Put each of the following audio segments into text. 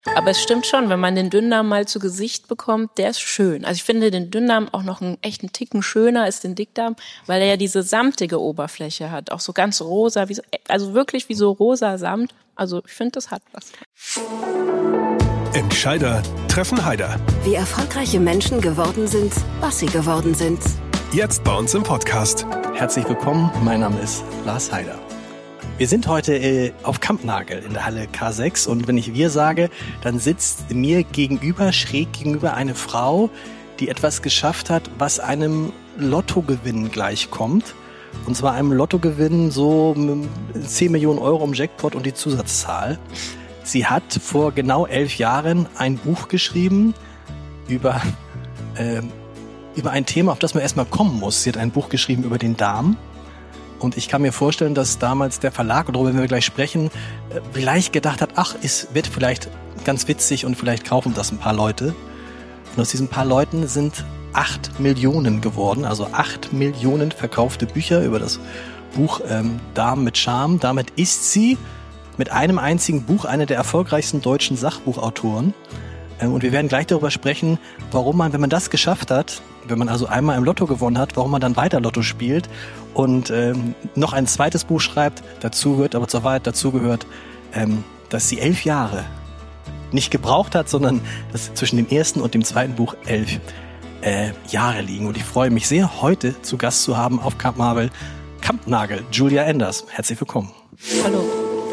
Aber es stimmt schon, wenn man den Dünndarm mal zu Gesicht bekommt, der ist schön. Also ich finde den Dünndarm auch noch einen echten Ticken schöner als den Dickdarm, weil er ja diese samtige Oberfläche hat. Auch so ganz rosa, also wirklich wie so rosa Samt. Also ich finde, das hat was. Entscheider treffen Heider. Wie erfolgreiche Menschen geworden sind, was sie geworden sind. Jetzt bei uns im Podcast. Herzlich willkommen, mein Name ist Lars Heider. Wir sind heute auf Kampnagel in der Halle K6 und wenn ich wir sage, dann sitzt mir gegenüber, schräg gegenüber eine Frau, die etwas geschafft hat, was einem Lottogewinn gleichkommt. Und zwar einem Lottogewinn so 10 Millionen Euro im Jackpot und die Zusatzzahl. Sie hat vor genau 11 Jahren ein Buch geschrieben über ein Thema, auf das man erstmal kommen muss. Sie hat ein Buch geschrieben über den Darm. Und ich kann mir vorstellen, dass damals der Verlag, und darüber werden wir gleich sprechen, vielleicht gedacht hat, ach, es wird vielleicht ganz witzig und vielleicht kaufen das ein paar Leute. Und aus diesen paar Leuten sind 8 Millionen geworden, also 8 Millionen verkaufte Bücher über das Buch Darm mit Charme. Damit ist sie mit einem einzigen Buch eine der erfolgreichsten deutschen Sachbuchautoren. Und wir werden gleich darüber sprechen, warum man, wenn man das geschafft hat, wenn man also einmal im Lotto gewonnen hat, warum man dann weiter Lotto spielt und noch ein zweites Buch schreibt, dazu gehört, dass sie 11 Jahre nicht gebraucht hat, sondern dass zwischen dem ersten und dem zweiten Buch 11 Jahre liegen. Und ich freue mich sehr, heute zu Gast zu haben auf Kampnagel, Julia Enders. Herzlich willkommen. Hallo.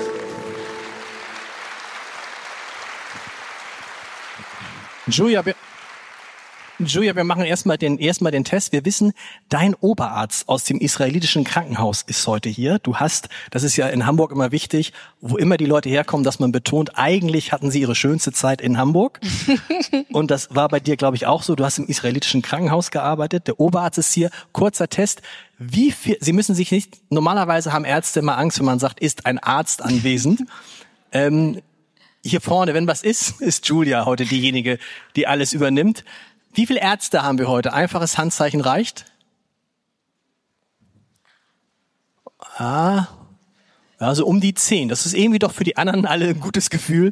Julia, wir machen erstmal den Test. Wir wissen, dein Oberarzt aus dem israelitischen Krankenhaus ist heute hier. Das ist ja in Hamburg immer wichtig, wo immer die Leute herkommen, dass man betont, eigentlich hatten sie ihre schönste Zeit in Hamburg. Und das war bei dir, glaube ich, auch so. Du hast im israelitischen Krankenhaus gearbeitet. Der Oberarzt ist hier. Kurzer Test. Sie müssen sich nicht, normalerweise haben Ärzte immer Angst, wenn man sagt, ist ein Arzt anwesend. Hier vorne, wenn was ist Julia heute diejenige, die alles übernimmt. Wie viele Ärzte haben wir heute? Einfaches Handzeichen reicht? Also um die 10. Das ist irgendwie doch für die anderen alle ein gutes Gefühl.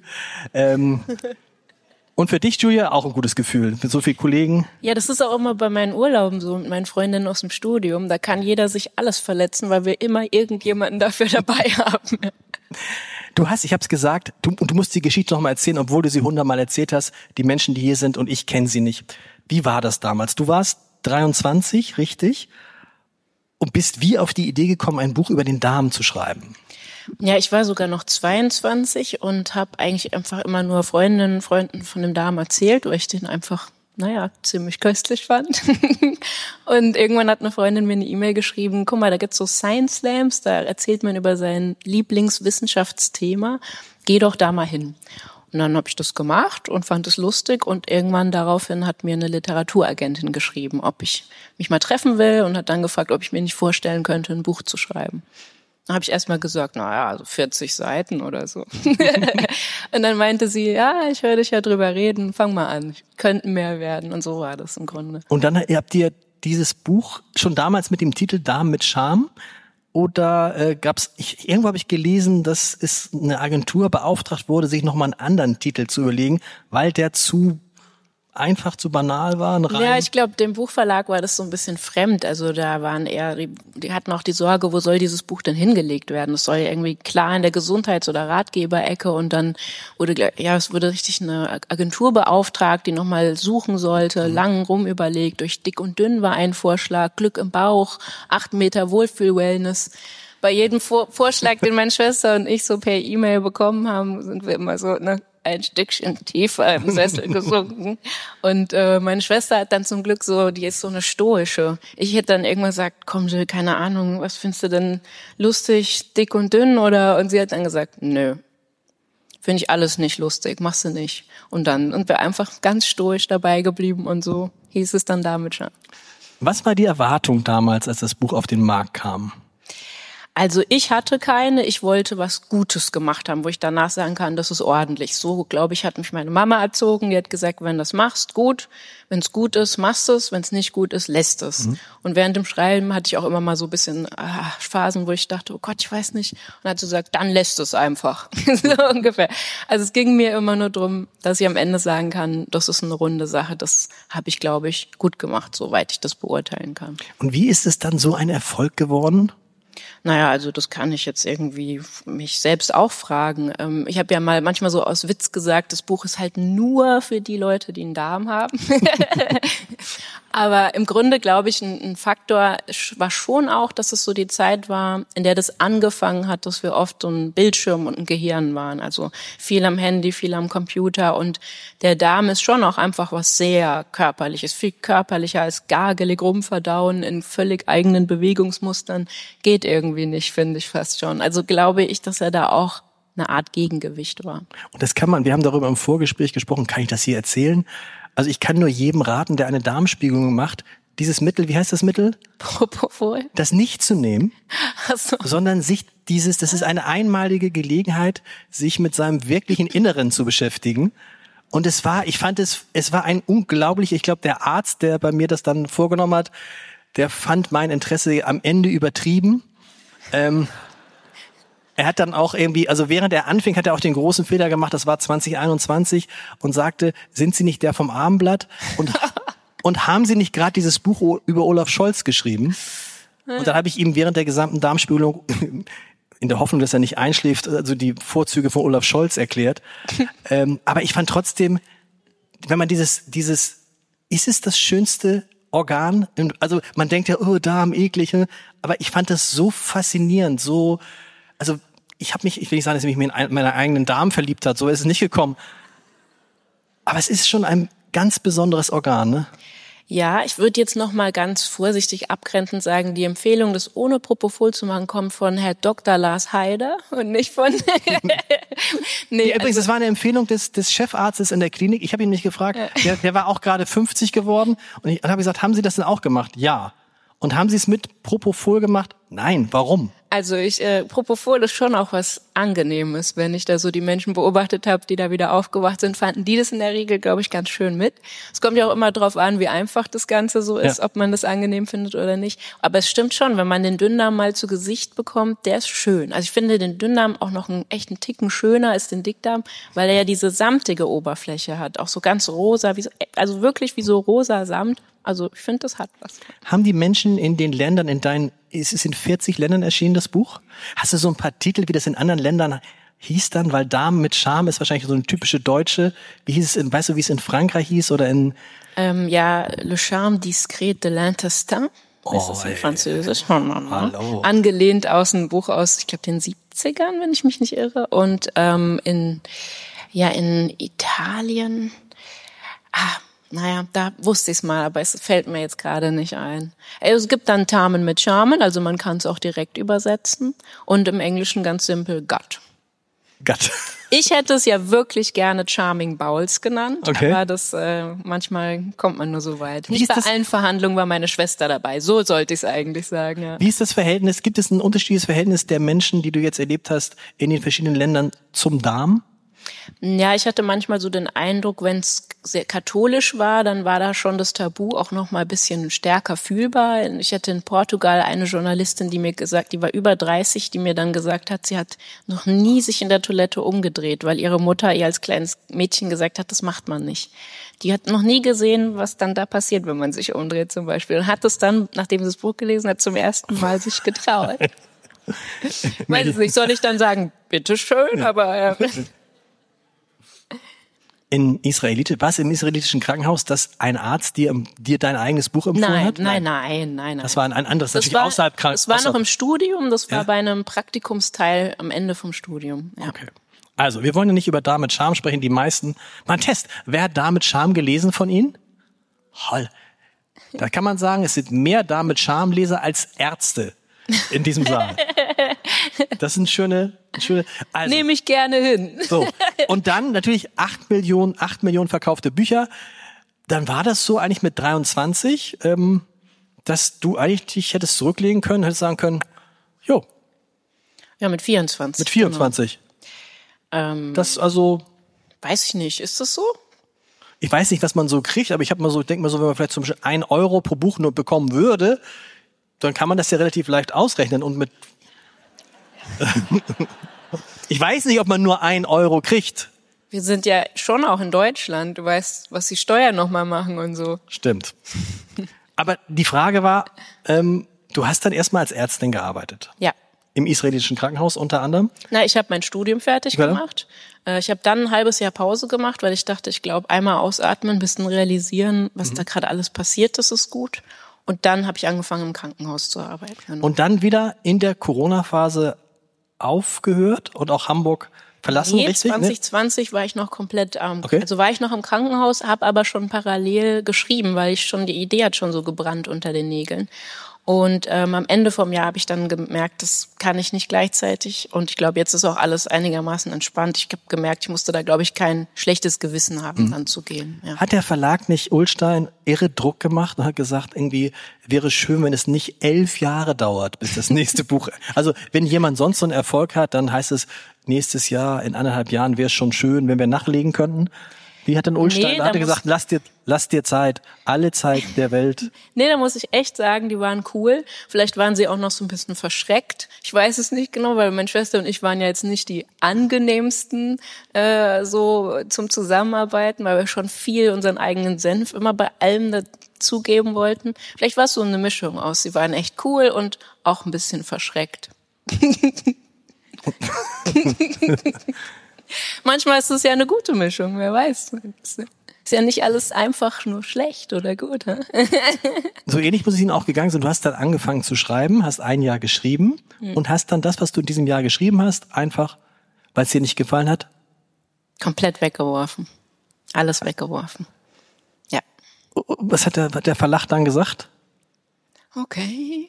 Und für dich, Julia, auch ein gutes Gefühl, mit so vielen Kollegen. Ja, das ist auch immer bei meinen Urlauben so mit meinen Freundinnen aus dem Studium. Da kann jeder sich alles verletzen, weil wir immer irgendjemanden dafür dabei haben. Ich hab's gesagt, du musst die Geschichte noch mal erzählen, obwohl du sie 100-mal erzählt hast, die Menschen, die hier sind und ich kenne sie nicht. Wie war das damals? Du warst 23, richtig? Und bist wie auf die Idee gekommen, ein Buch über den Darm zu schreiben? Ja, ich war sogar noch 22 und habe eigentlich einfach immer nur Freundinnen und Freunden von dem Darm erzählt, weil ich den einfach, ziemlich köstlich fand. Und irgendwann hat eine Freundin mir eine E-Mail geschrieben, guck mal, da gibt's so Science Slams, da erzählt man über sein Lieblingswissenschaftsthema, geh doch da mal hin. Und dann habe ich das gemacht und fand es lustig und irgendwann daraufhin hat mir eine Literaturagentin geschrieben, ob ich mich mal treffen will und hat dann gefragt, ob ich mir nicht vorstellen könnte, ein Buch zu schreiben. Dann habe ich erstmal gesagt, so 40 Seiten oder so. Und dann meinte sie, ja, ich höre dich ja drüber reden, fang mal an, könnten mehr werden. Und so war das im Grunde. Und dann habt ihr dieses Buch schon damals mit dem Titel Darm mit Charme? Oder irgendwo habe ich gelesen, dass eine Agentur beauftragt wurde, sich nochmal einen anderen Titel zu überlegen, weil der zu einfach, zu banal war? Ja, ich glaube, dem Buchverlag war das so ein bisschen fremd. Also da waren die hatten auch die Sorge, wo soll dieses Buch denn hingelegt werden? Es soll ja irgendwie klar in der Gesundheits- oder Ratgeberecke und dann es wurde richtig eine Agentur beauftragt, die nochmal suchen sollte, lang rumüberlegt. Durch Dick und Dünn war ein Vorschlag, Glück im Bauch, 8 Meter Wohlfühl-Wellness. Bei jedem Vorschlag, den meine Schwester und ich so per E-Mail bekommen haben, sind wir immer so, ein Stückchen tiefer im Sessel gesunken. Und meine Schwester hat dann zum Glück die ist so eine stoische. Ich hätte dann irgendwann gesagt, komm Jill, keine Ahnung, was findest du denn lustig, dick und dünn? Und sie hat dann gesagt, nö, finde ich alles nicht lustig, machst du nicht. Und wir einfach ganz stoisch dabei geblieben und so hieß es dann damit schon. Was war die Erwartung damals, als das Buch auf den Markt kam? Also ich hatte keine, ich wollte was Gutes gemacht haben, wo ich danach sagen kann, das ist ordentlich. So, glaube ich, hat mich meine Mama erzogen. Die hat gesagt, wenn du das machst, gut. Wenn es gut ist, machst es. Wenn es nicht gut ist, lässt es. Und während dem Schreiben hatte ich auch immer mal so ein bisschen Phasen, wo ich dachte, oh Gott, ich weiß nicht. Und dann hat sie gesagt, dann lässt es einfach. So ungefähr. Also es ging mir immer nur darum, dass ich am Ende sagen kann, das ist eine runde Sache. Das habe ich, glaube ich, gut gemacht, soweit ich das beurteilen kann. Und wie ist es dann so ein Erfolg geworden? Naja, also das kann ich jetzt irgendwie mich selbst auch fragen. Ich habe ja mal manchmal so aus Witz gesagt, das Buch ist halt nur für die Leute, die einen Darm haben. Aber im Grunde, glaube ich, ein Faktor war schon auch, dass es so die Zeit war, in der das angefangen hat, dass wir oft so ein Bildschirm und ein Gehirn waren. Also viel am Handy, viel am Computer. Und der Darm ist schon auch einfach was sehr Körperliches. Viel körperlicher als gargelig rumverdauen in völlig eigenen Bewegungsmustern. Geht irgendwie nicht, finde ich fast schon. Also glaube ich, dass er da auch eine Art Gegengewicht war. Und das kann man, wir haben darüber im Vorgespräch gesprochen, kann ich das hier erzählen? Also ich kann nur jedem raten, der eine Darmspiegelung macht, dieses Mittel, wie heißt das Mittel? Propofol. Das nicht zu nehmen, So. sondern das ist eine einmalige Gelegenheit, sich mit seinem wirklichen Inneren zu beschäftigen. Und es war ein unglaublich, ich glaube, der Arzt, der bei mir das dann vorgenommen hat, der fand mein Interesse am Ende übertrieben. Er hat dann auch irgendwie, also während er anfing, hat er auch den großen Fehler gemacht, das war 2021, und sagte, sind Sie nicht der vom Abendblatt? Und haben Sie nicht gerade dieses Buch über Olaf Scholz geschrieben? Und dann habe ich ihm während der gesamten Darmspiegelung, in der Hoffnung, dass er nicht einschläft, also die Vorzüge von Olaf Scholz erklärt. Aber ich fand trotzdem, wenn man ist es das schönste Organ? Also man denkt ja, oh, Darm, eklig, aber ich fand das so faszinierend, so. Also ich will nicht sagen, dass ich mich in meinen eigenen Darm verliebt hat, so ist es nicht gekommen. Aber es ist schon ein ganz besonderes Organ, ne? Ja, ich würde jetzt noch mal ganz vorsichtig abgrenzend sagen, die Empfehlung, das ohne Propofol zu machen, kommt von Herr Dr. Lars Haider und nicht von... Nee, übrigens, das war eine Empfehlung des Chefarztes in der Klinik. Ich habe ihn nicht gefragt. Der war auch gerade 50 geworden. Und ich habe gesagt, haben Sie das denn auch gemacht? Ja. Und haben Sie es mit Propofol gemacht? Nein. Warum? Also Propofol ist schon auch was Angenehmes, wenn ich da so die Menschen beobachtet habe, die da wieder aufgewacht sind, fanden die das in der Regel, glaube ich, ganz schön mit. Es kommt ja auch immer drauf an, wie einfach das Ganze so ist, ob man das angenehm findet oder nicht. Aber es stimmt schon, wenn man den Dünndarm mal zu Gesicht bekommt, der ist schön. Also ich finde den Dünndarm auch noch einen echten Ticken schöner als den Dickdarm, weil er ja diese samtige Oberfläche hat, auch so ganz rosa, also wirklich wie so rosa Samt. Also ich finde, das hat was. Haben die Menschen in den Ländern, ist es in 40 Ländern erschienen, das Buch? Hast du so ein paar Titel, wie das in anderen Ländern hieß dann? Weil Darm mit Charme ist wahrscheinlich so eine typische deutsche. Wie hieß es, weißt du, wie es in Frankreich hieß oder in... Ja, Le Charme discret de l'intestin. Das ist in Französisch. Hallo. Angelehnt aus einem Buch aus, ich glaube, den 70ern, wenn ich mich nicht irre. Und in Italien... Naja, da wusste ich es mal, aber es fällt mir jetzt gerade nicht ein. Also es gibt dann Tarmen mit Charmen, also man kann es auch direkt übersetzen. Und im Englischen ganz simpel Gut. Gut. Ich hätte es ja wirklich gerne Charming Bowels genannt, okay. Aber das manchmal kommt man nur so weit. Nicht bei allen Verhandlungen war meine Schwester dabei, so sollte ich es eigentlich sagen. Ja. Wie ist das Verhältnis, gibt es ein unterschiedliches Verhältnis der Menschen, die du jetzt erlebt hast, in den verschiedenen Ländern zum Darm? Ja, ich hatte manchmal so den Eindruck, wenn es sehr katholisch war, dann war da schon das Tabu auch noch mal ein bisschen stärker fühlbar. Ich hatte in Portugal eine Journalistin, die war über 30, die mir dann gesagt hat, sie hat noch nie sich in der Toilette umgedreht, weil ihre Mutter ihr als kleines Mädchen gesagt hat, das macht man nicht. Die hat noch nie gesehen, was dann da passiert, wenn man sich umdreht zum Beispiel. Und hat es dann, nachdem sie das Buch gelesen hat, zum ersten Mal sich getraut. Weiß es nicht, soll ich dann sagen, bitteschön, aber... War es im israelitischen Krankenhaus, dass ein Arzt dir dein eigenes Buch empfohlen hat? Nein. Das war ein anderes, das natürlich außerhalb Krankenhaus. Das war noch im Studium, das war bei einem Praktikumsteil am Ende vom Studium. Ja. Okay. Also, wir wollen ja nicht über Darm mit Charme sprechen, die meisten. Mal ein Test. Wer hat Darm mit Charme gelesen von Ihnen? Holl. Da kann man sagen, es sind mehr Darm mit Charme Leser als Ärzte in diesem Saal. Das sind schöne, also. Nehme ich gerne hin. So. Und dann natürlich 8 Millionen verkaufte Bücher. Dann war das so eigentlich mit 23, dass du eigentlich dich hättest zurücklegen können, hättest sagen können, jo, Ja, mit 24. Mit 24. Das also... Weiß ich nicht, ist das so? Ich weiß nicht, was man so kriegt, aber ich denke mal so, wenn man vielleicht zum Beispiel 1 Euro pro Buch nur bekommen würde, dann kann man das ja relativ leicht ausrechnen und mit... Ich weiß nicht, ob man nur 1 Euro kriegt. Wir sind ja schon auch in Deutschland. Du weißt, was die Steuern nochmal machen und so. Stimmt. Aber die Frage war, du hast dann erstmal als Ärztin gearbeitet. Ja. Im israelischen Krankenhaus unter anderem? Na, ich habe mein Studium fertig gemacht. Ich habe dann ein halbes Jahr Pause gemacht, weil ich dachte, ich glaube, einmal ausatmen, ein bisschen realisieren, was da gerade alles passiert, das ist gut. Und dann habe ich angefangen, im Krankenhaus zu arbeiten. Genau. Und dann wieder in der Corona-Phase aufgehört und auch Hamburg verlassen, richtig? 2020 war ich noch komplett, Okay. also war ich noch im Krankenhaus, habe aber schon parallel geschrieben, weil die Idee hat schon so gebrannt unter den Nägeln. Und am Ende vom Jahr habe ich dann gemerkt, das kann ich nicht gleichzeitig. Und ich glaube, jetzt ist auch alles einigermaßen entspannt. Ich habe gemerkt, ich musste da, glaube ich, kein schlechtes Gewissen haben, dann zu gehen. Ja. Hat der Verlag nicht Ullstein irre Druck gemacht und hat gesagt, irgendwie wäre schön, wenn es nicht 11 Jahre dauert, bis das nächste Buch... Also wenn jemand sonst so einen Erfolg hat, dann heißt es, nächstes Jahr, in 1,5 Jahren wäre es schon schön, wenn wir nachlegen könnten. Wie hat denn Ullstein? Da hat er gesagt, lass dir Zeit, alle Zeit der Welt. Nee, da muss ich echt sagen, die waren cool. Vielleicht waren sie auch noch so ein bisschen verschreckt. Ich weiß es nicht genau, weil meine Schwester und ich waren ja jetzt nicht die angenehmsten so zum Zusammenarbeiten, weil wir schon viel unseren eigenen Senf immer bei allem dazugeben wollten. Vielleicht war es so eine Mischung aus. Sie waren echt cool und auch ein bisschen verschreckt. Manchmal ist es ja eine gute Mischung, wer weiß. Ist ja nicht alles einfach nur schlecht oder gut. So ähnlich muss es Ihnen auch gegangen sein. Du hast dann angefangen zu schreiben, hast 1 Jahr geschrieben und hast dann das, was du in diesem Jahr geschrieben hast, einfach, weil es dir nicht gefallen hat? Komplett weggeworfen. Alles weggeworfen. Ja. Was hat der Verlag dann gesagt? Okay.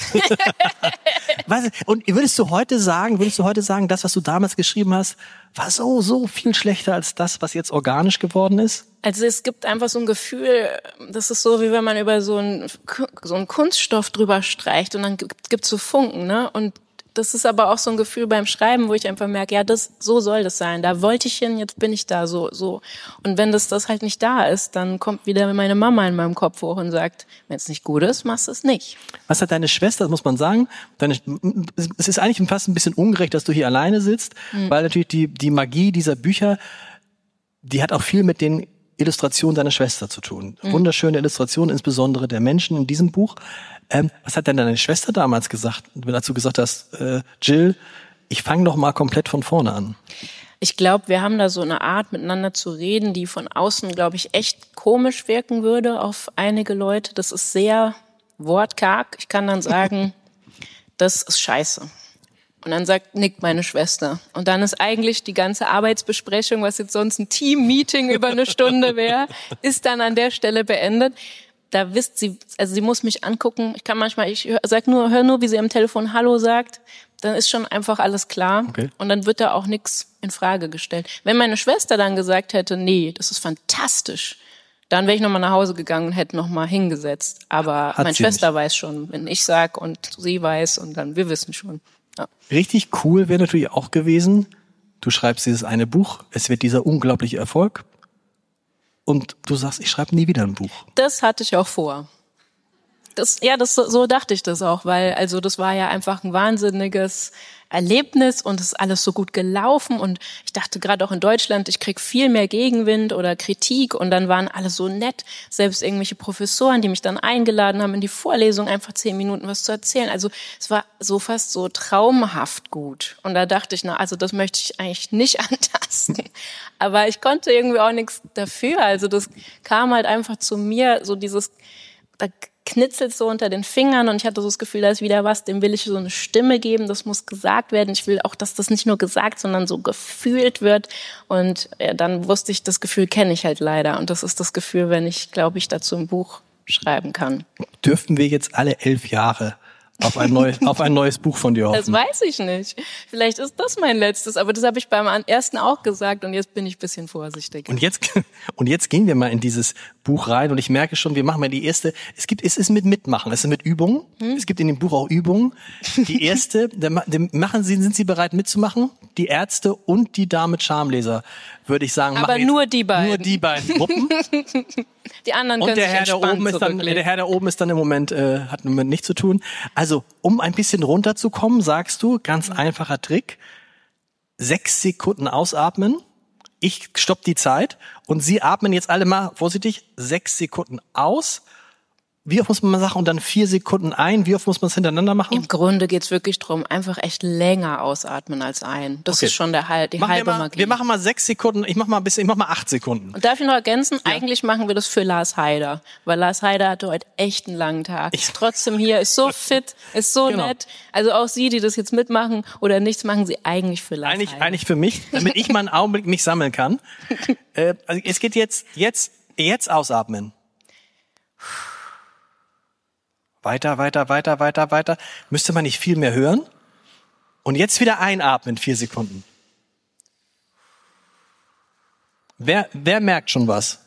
Und würdest du heute sagen, das, was du damals geschrieben hast, war so viel schlechter als das, was jetzt organisch geworden ist? Also es gibt einfach so ein Gefühl, das ist so, wie wenn man über so einen Kunststoff drüber streicht und dann gibt's so Funken, ne? Und das ist aber auch so ein Gefühl beim Schreiben, wo ich einfach merke, ja, so soll das sein. Da wollte ich hin, jetzt bin ich da, so. Und wenn das halt nicht da ist, dann kommt wieder meine Mama in meinem Kopf hoch und sagt, wenn es nicht gut ist, machst du es nicht. Was hat deine Schwester, das muss man sagen, es ist eigentlich fast ein bisschen ungerecht, dass du hier alleine sitzt, weil natürlich die Magie dieser Bücher, die hat auch viel mit den Illustrationen deiner Schwester zu tun. Wunderschöne Illustrationen, insbesondere der Menschen in diesem Buch. Was hat denn deine Schwester damals gesagt, als du gesagt hast, Jill, ich fange doch mal komplett von vorne an? Ich glaube, wir haben da so eine Art, miteinander zu reden, die von außen, glaube ich, echt komisch wirken würde auf einige Leute. Das ist sehr wortkarg. Ich kann dann sagen, das ist scheiße. Und dann nickt meine Schwester. Und dann ist eigentlich die ganze Arbeitsbesprechung, was jetzt sonst ein Team-Meeting über eine Stunde wäre, ist dann an der Stelle beendet. Da wisst sie, also sie muss mich angucken. Ich kann manchmal, hör nur, wie sie am Telefon Hallo sagt. Dann ist schon einfach alles klar. Okay. Und dann wird da auch nichts in Frage gestellt. Wenn meine Schwester dann gesagt hätte, nee, das ist fantastisch, dann wäre ich nochmal nach Hause gegangen und hätte nochmal hingesetzt. Aber meine Schwester weiß schon, wenn ich sag und sie weiß und dann, wir wissen schon. Ja. Richtig cool wäre natürlich auch gewesen, du schreibst dieses eine Buch, es wird dieser unglaubliche Erfolg und du sagst, ich schreibe nie wieder ein Buch. Das hatte ich auch vor. So dachte ich das auch, weil also das war ja einfach ein wahnsinniges Erlebnis und es ist alles so gut gelaufen und ich dachte gerade auch in Deutschland, ich krieg viel mehr Gegenwind oder Kritik und dann waren alle so nett, selbst irgendwelche Professoren, die mich dann eingeladen haben in die Vorlesung, einfach 10 Minuten was zu erzählen. Also es war so fast so traumhaft gut und da dachte ich, also das möchte ich eigentlich nicht antasten. Aber ich konnte irgendwie auch nichts dafür, also das kam halt einfach zu mir, so dieses, da knitzelt so unter den Fingern und ich hatte so das Gefühl, da ist wieder was, dem will ich so eine Stimme geben, das muss gesagt werden. Ich will auch, dass das nicht nur gesagt, sondern so gefühlt wird und dann wusste ich, das Gefühl kenne ich halt leider und das ist das Gefühl, wenn ich, glaube ich, dazu ein Buch schreiben kann. Dürften wir jetzt alle 11 Jahre auf ein neues Buch von dir hoffen. Das weiß ich nicht. Vielleicht ist das mein letztes, aber das habe ich beim ersten auch gesagt und jetzt bin ich ein bisschen vorsichtig. Und jetzt gehen wir mal in dieses Buch rein und ich merke schon, wir machen mal die erste, es ist mit Mitmachen, es ist mit Übungen. Es gibt in dem Buch auch Übungen. Die erste, sind Sie bereit mitzumachen? Die Ärzte und die Dame mit Schamleser, würde ich sagen. Aber nur die beiden. Nur die beiden Gruppen. Die anderen können sich entspannt zurücklehnen. Der Herr da oben ist dann im Moment, hat im Moment nichts zu tun. Also, um ein bisschen runterzukommen, sagst du, ganz einfacher Trick, 6 Sekunden ausatmen, ich stopp die Zeit und Sie atmen jetzt alle mal vorsichtig 6 Sekunden aus. Wie oft muss man sagen und dann 4 Sekunden ein? Wie oft muss man es hintereinander machen? Im Grunde geht's wirklich drum, einfach echt länger ausatmen als ein. Das ist schon die halbe Magie. Wir machen mal 6 Sekunden, ich mach mal 8 Sekunden. Und darf ich noch ergänzen? Ja. Eigentlich machen wir das für Lars Heider, weil Lars Heider hatte heute echt einen langen Tag. Trotzdem hier, ist so fit, ist so nett. Also auch Sie, die das jetzt mitmachen oder nichts, machen Sie eigentlich für Lars Heider. Eigentlich für mich, damit ich mal einen Augenblick mich sammeln kann. Also es geht jetzt ausatmen. Weiter. Müsste man nicht viel mehr hören? Und jetzt wieder einatmen, 4 Sekunden. Wer merkt schon was?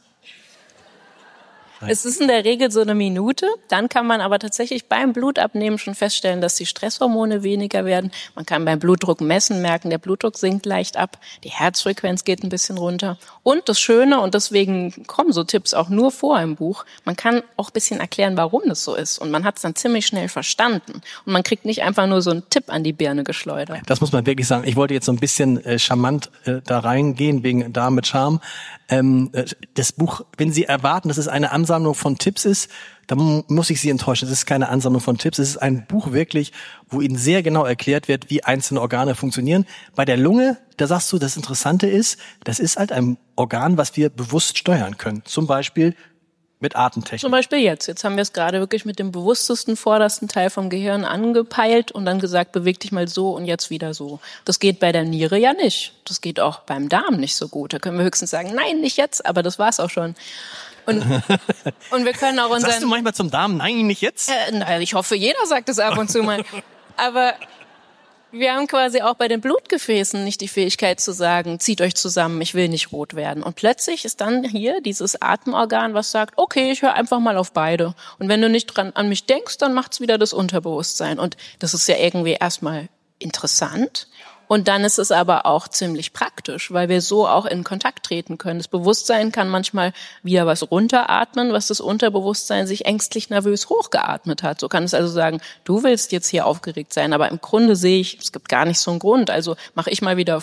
Es ist in der Regel so eine Minute. Dann kann man aber tatsächlich beim Blutabnehmen schon feststellen, dass die Stresshormone weniger werden. Man kann beim Blutdruck messen, merken, der Blutdruck sinkt leicht ab, die Herzfrequenz geht ein bisschen runter. Und das Schöne, und deswegen kommen so Tipps auch nur vor im Buch, man kann auch ein bisschen erklären, warum das so ist. Und man hat es dann ziemlich schnell verstanden. Und man kriegt nicht einfach nur so einen Tipp an die Birne geschleudert. Das muss man wirklich sagen. Ich wollte jetzt so ein bisschen charmant da reingehen, wegen Damen mit Charme. Das Buch, wenn Sie erwarten, dass es eine Ansammlung von Tipps ist, dann muss ich Sie enttäuschen. Es ist keine Ansammlung von Tipps. Es ist ein Buch wirklich, wo Ihnen sehr genau erklärt wird, wie einzelne Organe funktionieren. Bei der Lunge, da sagst du, das Interessante ist, das ist halt ein Organ, was wir bewusst steuern können. Zum Beispiel mit Atemtechnik. Zum Beispiel jetzt. Jetzt haben wir es gerade wirklich mit dem bewusstesten, vordersten Teil vom Gehirn angepeilt und dann gesagt, beweg dich mal so und jetzt wieder so. Das geht bei der Niere ja nicht. Das geht auch beim Darm nicht so gut. Da können wir höchstens sagen, nein, nicht jetzt, aber das war's auch schon. Und wir können auch unseren... Sagst du manchmal zum Darm, nein, nicht jetzt? Ich hoffe, jeder sagt es ab und zu mal. Aber wir haben quasi auch bei den Blutgefäßen nicht die Fähigkeit zu sagen, zieht euch zusammen, ich will nicht rot werden. Und plötzlich ist dann hier dieses Atemorgan, was sagt, okay, ich höre einfach mal auf beide. Und wenn du nicht an mich denkst, dann macht's wieder das Unterbewusstsein. Und das ist ja irgendwie erstmal interessant. Und dann ist es aber auch ziemlich praktisch, weil wir so auch in Kontakt treten können. Das Bewusstsein kann manchmal wieder was runteratmen, was das Unterbewusstsein sich ängstlich nervös hochgeatmet hat. So kann es also sagen, du willst jetzt hier aufgeregt sein, aber im Grunde sehe ich, es gibt gar nicht so einen Grund. Also mache ich mal wieder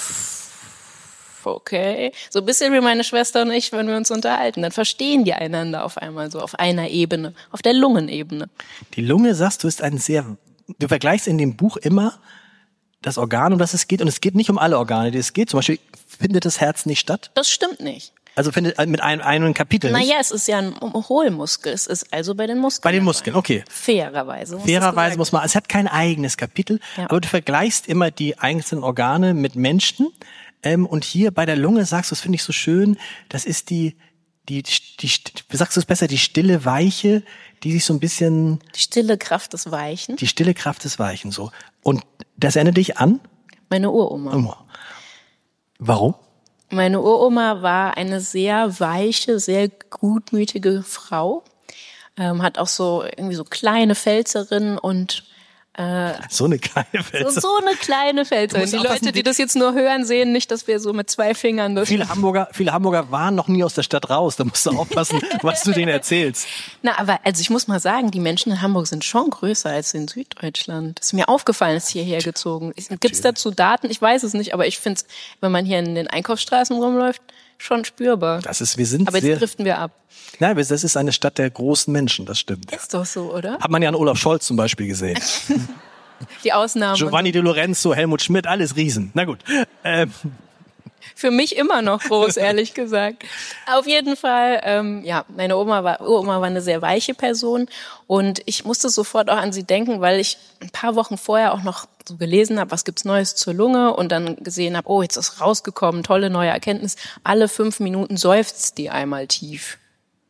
okay. So ein bisschen wie meine Schwester und ich, wenn wir uns unterhalten. Dann verstehen die einander auf einmal so auf einer Ebene, auf der Lungenebene. Die Lunge, sagst du, ist du vergleichst in dem Buch immer das Organ, um das es geht. Und es geht nicht um alle Organe, die es geht. Zum Beispiel findet das Herz nicht statt. Das stimmt nicht. Also findet mit einem Kapitel nicht? Naja, es ist ja ein Hohlmuskel. Es ist also bei den Muskeln. Bei den Muskeln, okay. Fairerweise muss man, es hat kein eigenes Kapitel. Ja. Aber du vergleichst immer die einzelnen Organe mit Menschen. Und hier bei der Lunge sagst du, das finde ich so schön, das ist wie sagst du es besser, die stille Weiche, die sich so ein bisschen... Die stille Kraft des Weichen. Die stille Kraft des Weichen, so. Und das erinnert dich an? Meine Uroma. Warum? Meine Uroma war eine sehr weiche, sehr gutmütige Frau. Hat auch so irgendwie so kleine Pfälzerinnen und so eine kleine Pfälzerin. So eine kleine Pfälzerin. Die Leute, die das jetzt nur hören, sehen nicht, dass wir so mit 2 Fingern das... Viele Hamburger waren noch nie aus der Stadt raus. Da musst du aufpassen, was du denen erzählst. Na, aber also ich muss mal sagen, die Menschen in Hamburg sind schon größer als in Süddeutschland. Das ist mir aufgefallen, ist hierher gezogen. Gibt's dazu Daten? Ich weiß es nicht, aber ich finde es, wenn man hier in den Einkaufsstraßen rumläuft, schon spürbar. Aber jetzt driften wir ab. Nein, das ist eine Stadt der großen Menschen, das stimmt. Ist doch so, oder? Hat man ja an Olaf Scholz zum Beispiel gesehen. Die Ausnahmen. Giovanni De Lorenzo, Helmut Schmidt, alles Riesen. Na gut. Für mich immer noch groß, ehrlich gesagt. Auf jeden Fall, meine Uroma war eine sehr weiche Person und ich musste sofort auch an sie denken, weil ich ein paar Wochen vorher auch noch so gelesen habe, was gibt's Neues zur Lunge und dann gesehen habe, oh, jetzt ist rausgekommen, tolle neue Erkenntnis. Alle 5 Minuten seufzt die einmal tief.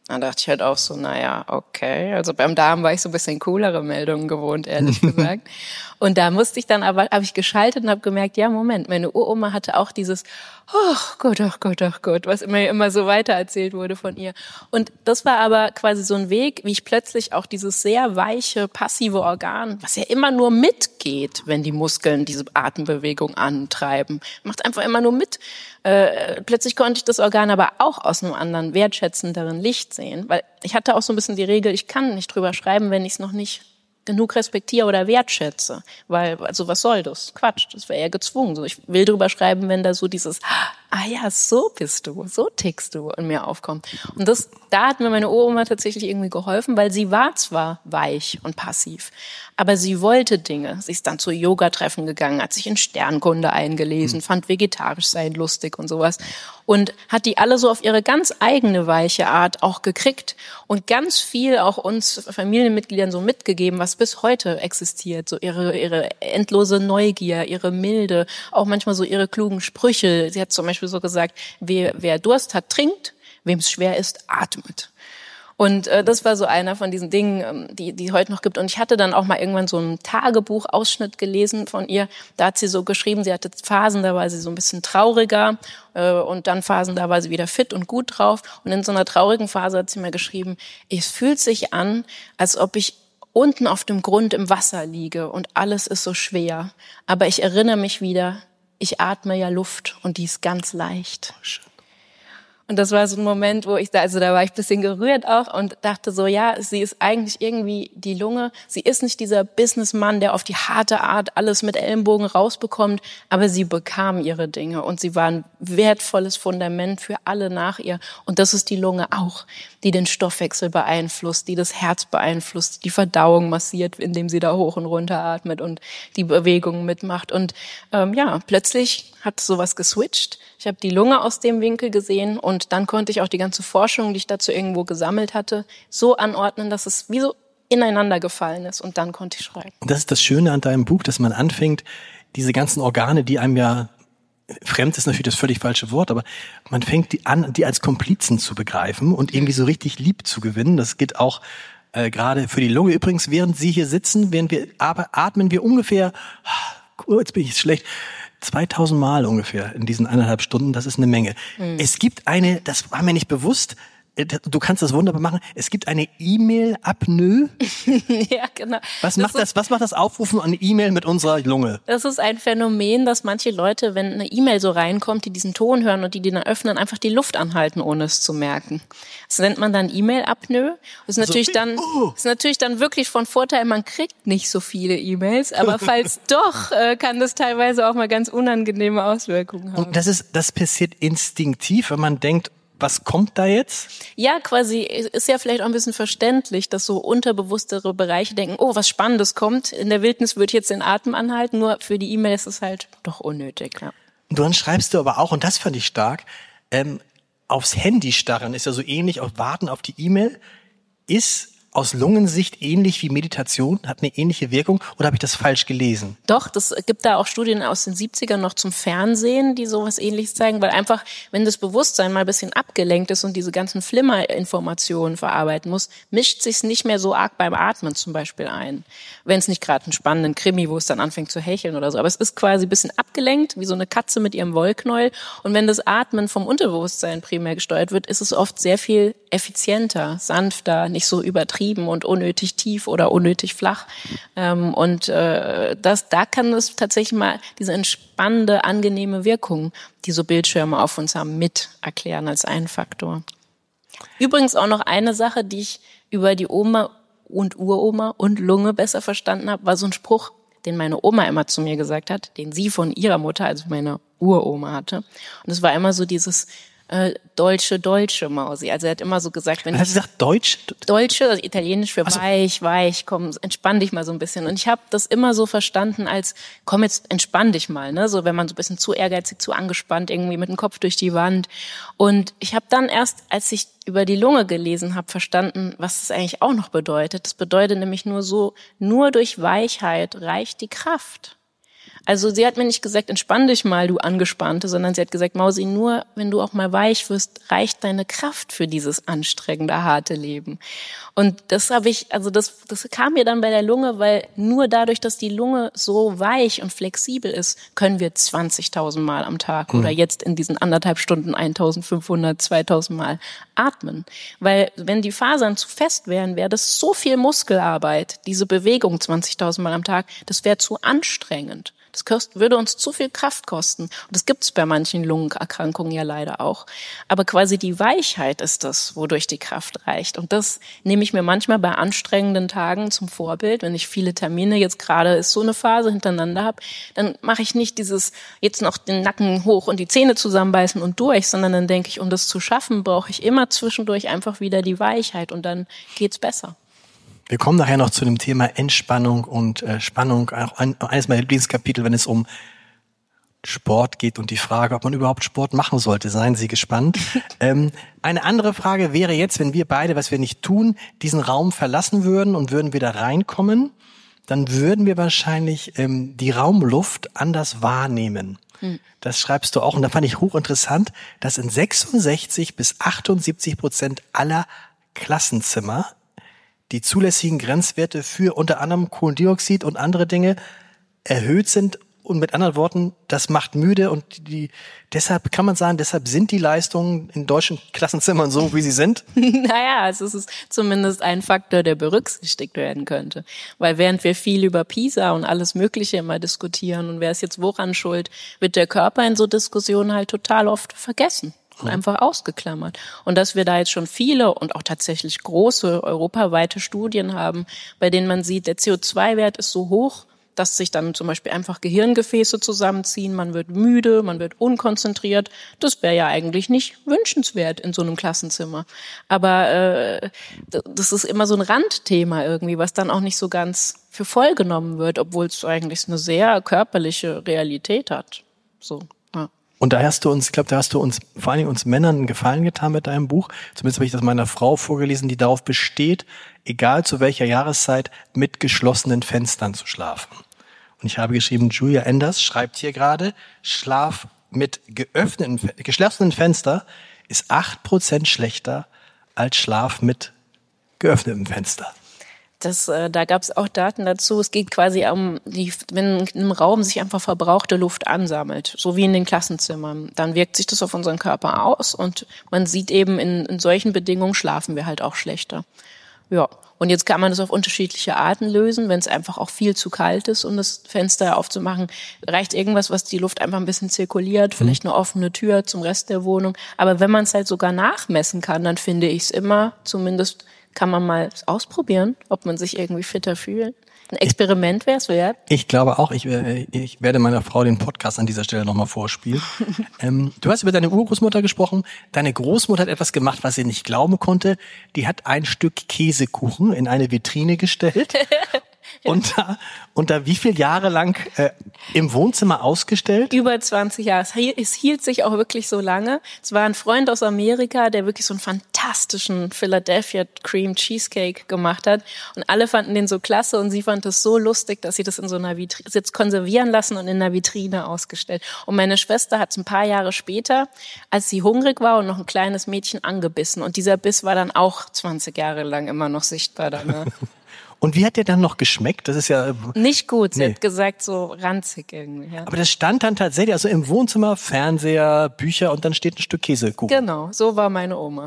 Dann dachte ich halt auch so, naja, okay. Also beim Darm war ich so ein bisschen coolere Meldungen gewohnt, ehrlich gesagt. Und da musste ich dann aber, habe ich geschaltet und habe gemerkt, ja, Moment, meine Uroma hatte auch dieses, ach Gott, was immer so weitererzählt wurde von ihr. Und das war aber quasi so ein Weg, wie ich plötzlich auch dieses sehr weiche, passive Organ, was ja immer nur mitgeht, wenn die Muskeln diese Atembewegung antreiben, macht einfach immer nur mit. Plötzlich konnte ich das Organ aber auch aus einem anderen, wertschätzenderen Licht sehen, weil ich hatte auch so ein bisschen die Regel, ich kann nicht drüber schreiben, wenn ich es noch nicht genug respektiere oder wertschätze, weil, also was soll das? Quatsch, das wäre ja gezwungen. So, ich will drüber schreiben, wenn da so dieses, ah ja, so bist du, so tickst du in mir aufkommt. Und da hat mir meine Uroma tatsächlich irgendwie geholfen, weil sie war zwar weich und passiv, aber sie wollte Dinge. Sie ist dann zu Yoga-Treffen gegangen, hat sich in Sternkunde eingelesen, fand vegetarisch sein lustig und sowas und hat die alle so auf ihre ganz eigene weiche Art auch gekriegt und ganz viel auch uns Familienmitgliedern so mitgegeben, was bis heute existiert. So ihre endlose Neugier, ihre Milde, auch manchmal so ihre klugen Sprüche. Sie hat zum Beispiel so gesagt, wer Durst hat, trinkt, wem es schwer ist, atmet. Und das war so einer von diesen Dingen, die heute noch gibt. Und ich hatte dann auch mal irgendwann so einen Tagebuchausschnitt gelesen von ihr. Da hat sie so geschrieben, sie hatte Phasen, da war sie so ein bisschen trauriger und dann Phasen, da war sie wieder fit und gut drauf. Und in so einer traurigen Phase hat sie mir geschrieben, es fühlt sich an, als ob ich unten auf dem Grund im Wasser liege und alles ist so schwer. Aber ich erinnere mich wieder, ich atme ja Luft und die ist ganz leicht. Und das war so ein Moment, wo da war ich ein bisschen gerührt auch und dachte so, ja, sie ist eigentlich irgendwie die Lunge. Sie ist nicht dieser Businessmann, der auf die harte Art alles mit Ellenbogen rausbekommt, aber sie bekam ihre Dinge und sie war ein wertvolles Fundament für alle nach ihr. Und das ist die Lunge auch, die den Stoffwechsel beeinflusst, die das Herz beeinflusst, die Verdauung massiert, indem sie da hoch und runter atmet und die Bewegungen mitmacht. Und plötzlich hat sowas geswitcht. Ich habe die Lunge aus dem Winkel gesehen und dann konnte ich auch die ganze Forschung, die ich dazu irgendwo gesammelt hatte, so anordnen, dass es wie so ineinander gefallen ist und dann konnte ich schreiben. Das ist das Schöne an deinem Buch, dass man anfängt, diese ganzen Organe, die einem ja fremd ist natürlich das völlig falsche Wort, aber man fängt die an, die als Komplizen zu begreifen und irgendwie so richtig lieb zu gewinnen. Das geht auch gerade für die Lunge. Übrigens, während Sie hier sitzen, atmen wir ungefähr, jetzt bin ich schlecht, 2000 Mal ungefähr in diesen 1,5 Stunden. Das ist eine Menge. Es gibt das war mir nicht bewusst, du kannst das wunderbar machen, es gibt eine E-Mail-Apnoe. Ja, genau. Was macht das Aufrufen an E-Mail mit unserer Lunge? Das ist ein Phänomen, dass manche Leute, wenn eine E-Mail so reinkommt, die diesen Ton hören und die dann öffnen, einfach die Luft anhalten, ohne es zu merken. Das nennt man dann E-Mail-Apnoe. Das ist natürlich dann wirklich von Vorteil, man kriegt nicht so viele E-Mails, aber falls doch, kann das teilweise auch mal ganz unangenehme Auswirkungen haben. Und das passiert instinktiv, wenn man denkt, was kommt da jetzt? Ja, quasi ist ja vielleicht auch ein bisschen verständlich, dass so unterbewusstere Bereiche denken, oh, was Spannendes kommt. In der Wildnis würde ich jetzt den Atem anhalten, nur für die E-Mail ist es halt doch unnötig. Ja. Und dann schreibst du aber auch, und das fand ich stark, aufs Handy starren ist ja so ähnlich, auf Warten auf die E-Mail, ist aus Lungensicht ähnlich wie Meditation, hat eine ähnliche Wirkung, oder habe ich das falsch gelesen? Doch, das gibt da auch Studien aus den 70ern noch zum Fernsehen, die sowas Ähnliches zeigen, weil einfach, wenn das Bewusstsein mal ein bisschen abgelenkt ist und diese ganzen Flimmerinformationen verarbeiten muss, mischt sich's nicht mehr so arg beim Atmen zum Beispiel ein. Wenn es nicht gerade einen spannenden Krimi, wo es dann anfängt zu hecheln oder so, aber es ist quasi ein bisschen abgelenkt, wie so eine Katze mit ihrem Wollknäuel, und wenn das Atmen vom Unterbewusstsein primär gesteuert wird, ist es oft sehr viel effizienter, sanfter, nicht so übertrieben und unnötig tief oder unnötig flach. Da kann es tatsächlich mal diese entspannende, angenehme Wirkung, die so Bildschirme auf uns haben, mit erklären als einen Faktor. Übrigens auch noch eine Sache, die ich über die Oma und Uroma und Lunge besser verstanden habe, war so ein Spruch, den meine Oma immer zu mir gesagt hat, den sie von ihrer Mutter, also meine Uroma, hatte. Und es war immer so dieses deutsche Mausi. Also er hat immer so gesagt, wenn hast du gesagt Deutsch? Deutsche, also Italienisch für weich, komm, entspann dich mal so ein bisschen. Und ich habe das immer so verstanden als, komm jetzt, entspann dich mal, ne? So wenn man so ein bisschen zu ehrgeizig, zu angespannt, irgendwie mit dem Kopf durch die Wand. Und ich habe dann erst, als ich über die Lunge gelesen habe, verstanden, was das eigentlich auch noch bedeutet. Das bedeutet nämlich nur durch Weichheit reicht die Kraft. Also sie hat mir nicht gesagt, entspann dich mal, du Angespannte, sondern sie hat gesagt, Mausi, nur wenn du auch mal weich wirst, reicht deine Kraft für dieses anstrengende, harte Leben. Und das das kam mir dann bei der Lunge, weil nur dadurch, dass die Lunge so weich und flexibel ist, können wir 20.000 Mal am Tag oder jetzt in diesen 1,5 Stunden 1.500, 2.000 Mal atmen. Weil wenn die Fasern zu fest wären, wäre das so viel Muskelarbeit, diese Bewegung 20.000 Mal am Tag, das wäre zu anstrengend. Das würde uns zu viel Kraft kosten. Und das gibt es bei manchen Lungenerkrankungen ja leider auch. Aber quasi die Weichheit ist das, wodurch die Kraft reicht. Und das nehme ich mir manchmal bei anstrengenden Tagen zum Vorbild. Wenn ich viele Termine, jetzt gerade ist so eine Phase hintereinander habe, dann mache ich nicht dieses jetzt noch den Nacken hoch und die Zähne zusammenbeißen und durch, sondern dann denke ich, um das zu schaffen, brauche ich immer zwischendurch einfach wieder die Weichheit und dann geht's besser. Wir kommen nachher noch zu dem Thema Entspannung und Spannung. Auch eines meiner Lieblingskapitel, wenn es um Sport geht und die Frage, ob man überhaupt Sport machen sollte. Seien Sie gespannt. Eine andere Frage wäre jetzt, wenn wir beide, was wir nicht tun, diesen Raum verlassen würden und würden wieder reinkommen, dann würden wir wahrscheinlich die Raumluft anders wahrnehmen. Das schreibst du auch. Und da fand ich hochinteressant, dass in 66-78% aller Klassenzimmer die zulässigen Grenzwerte für unter anderem Kohlendioxid und andere Dinge erhöht sind. Und mit anderen Worten, das macht müde und deshalb kann man sagen, deshalb sind die Leistungen in deutschen Klassenzimmern so, wie sie sind. Naja, also es ist zumindest ein Faktor, der berücksichtigt werden könnte. Weil während wir viel über PISA und alles Mögliche immer diskutieren und wer ist jetzt woran schuld, wird der Körper in so Diskussionen halt total oft vergessen. Einfach ausgeklammert. Und dass wir da jetzt schon viele und auch tatsächlich große europaweite Studien haben, bei denen man sieht, der CO2-Wert ist so hoch, dass sich dann zum Beispiel einfach Gehirngefäße zusammenziehen, man wird müde, man wird unkonzentriert. Das wäre ja eigentlich nicht wünschenswert in so einem Klassenzimmer. Aber das ist immer so ein Randthema irgendwie, was dann auch nicht so ganz für voll genommen wird, obwohl es eigentlich eine sehr körperliche Realität hat. So. Und da hast du uns vor allen Dingen uns Männern einen Gefallen getan mit deinem Buch. Zumindest habe ich das meiner Frau vorgelesen, die darauf besteht, egal zu welcher Jahreszeit, mit geschlossenen Fenstern zu schlafen. Und ich habe geschrieben, Julia Enders schreibt hier gerade, Schlaf mit geschlossenen Fenster ist 8% schlechter als Schlaf mit geöffnetem Fenster. Da gab es auch Daten dazu. Es geht quasi um wenn in einem Raum sich einfach verbrauchte Luft ansammelt, so wie in den Klassenzimmern, dann wirkt sich das auf unseren Körper aus und man sieht eben, in solchen Bedingungen schlafen wir halt auch schlechter. Ja. Und jetzt kann man das auf unterschiedliche Arten lösen. Wenn es einfach auch viel zu kalt ist, um das Fenster aufzumachen, reicht irgendwas, was die Luft einfach ein bisschen zirkuliert, vielleicht eine offene Tür zum Rest der Wohnung. Aber wenn man es halt sogar nachmessen kann, dann finde ich es immer, zumindest kann man mal ausprobieren, ob man sich irgendwie fitter fühlt. Ein Experiment wäre es wert. Ich glaube auch, ich werde meiner Frau den Podcast an dieser Stelle nochmal vorspielen. Du hast über deine Urgroßmutter gesprochen. Deine Großmutter hat etwas gemacht, was sie nicht glauben konnte. Die hat ein Stück Käsekuchen in eine Vitrine gestellt. Und da wie viele Jahre lang im Wohnzimmer ausgestellt? Über 20 Jahre. Es hielt sich auch wirklich so lange. Es war ein Freund aus Amerika, der wirklich so einen fantastischen Philadelphia Cream Cheesecake gemacht hat. Und alle fanden den so klasse und sie fand es so lustig, dass sie das in so einer Vitrine jetzt konservieren lassen und in einer Vitrine ausgestellt. Und meine Schwester hat es ein paar Jahre später, als sie hungrig war und noch ein kleines Mädchen angebissen. Und dieser Biss war dann auch 20 Jahre lang immer noch sichtbar da, ne? Und wie hat der dann noch geschmeckt? Das ist ja nicht gut. Sie hat gesagt, so ranzig irgendwie. Ja. Aber das stand dann tatsächlich, also im Wohnzimmer, Fernseher, Bücher und dann steht ein Stück Käsekuchen. Genau, so war meine Oma.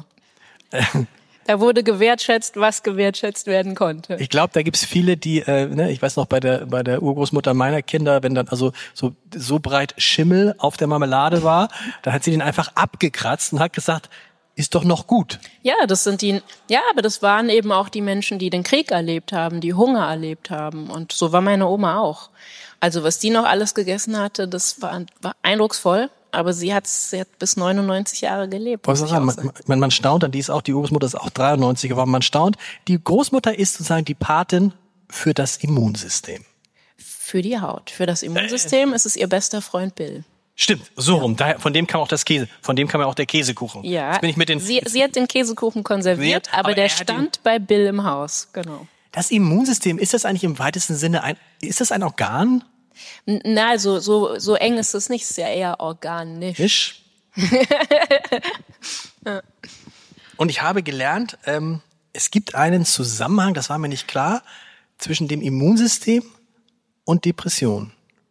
Da wurde gewertschätzt, was gewertschätzt werden konnte. Ich glaube, da gibt's viele, die, ich weiß noch bei der Urgroßmutter meiner Kinder, wenn dann also so breit Schimmel auf der Marmelade war, dann hat sie den einfach abgekratzt und hat gesagt, ist doch noch gut. Ja, aber das waren eben auch die Menschen, die den Krieg erlebt haben, die Hunger erlebt haben. Und so war meine Oma auch. Also was die noch alles gegessen hatte, das war eindrucksvoll. Aber sie hat bis 99 Jahre gelebt. Man staunt, die Urgroßmutter ist auch 93 geworden, man staunt. Die Großmutter ist sozusagen die Patin für das Immunsystem. Für die Haut. Für das Immunsystem ist es ihr bester Freund Bill. Stimmt, so rum. Von dem kam auch der Käsekuchen. Ja, jetzt bin ich sie hat den Käsekuchen konserviert, aber der stand bei Bill im Haus, genau. Das Immunsystem, ist das eigentlich im weitesten Sinne ist das ein Organ? Na, also so eng ist es nicht, es ist ja eher organisch. Ja. Und ich habe gelernt, es gibt einen Zusammenhang, das war mir nicht klar, zwischen dem Immunsystem und Depression.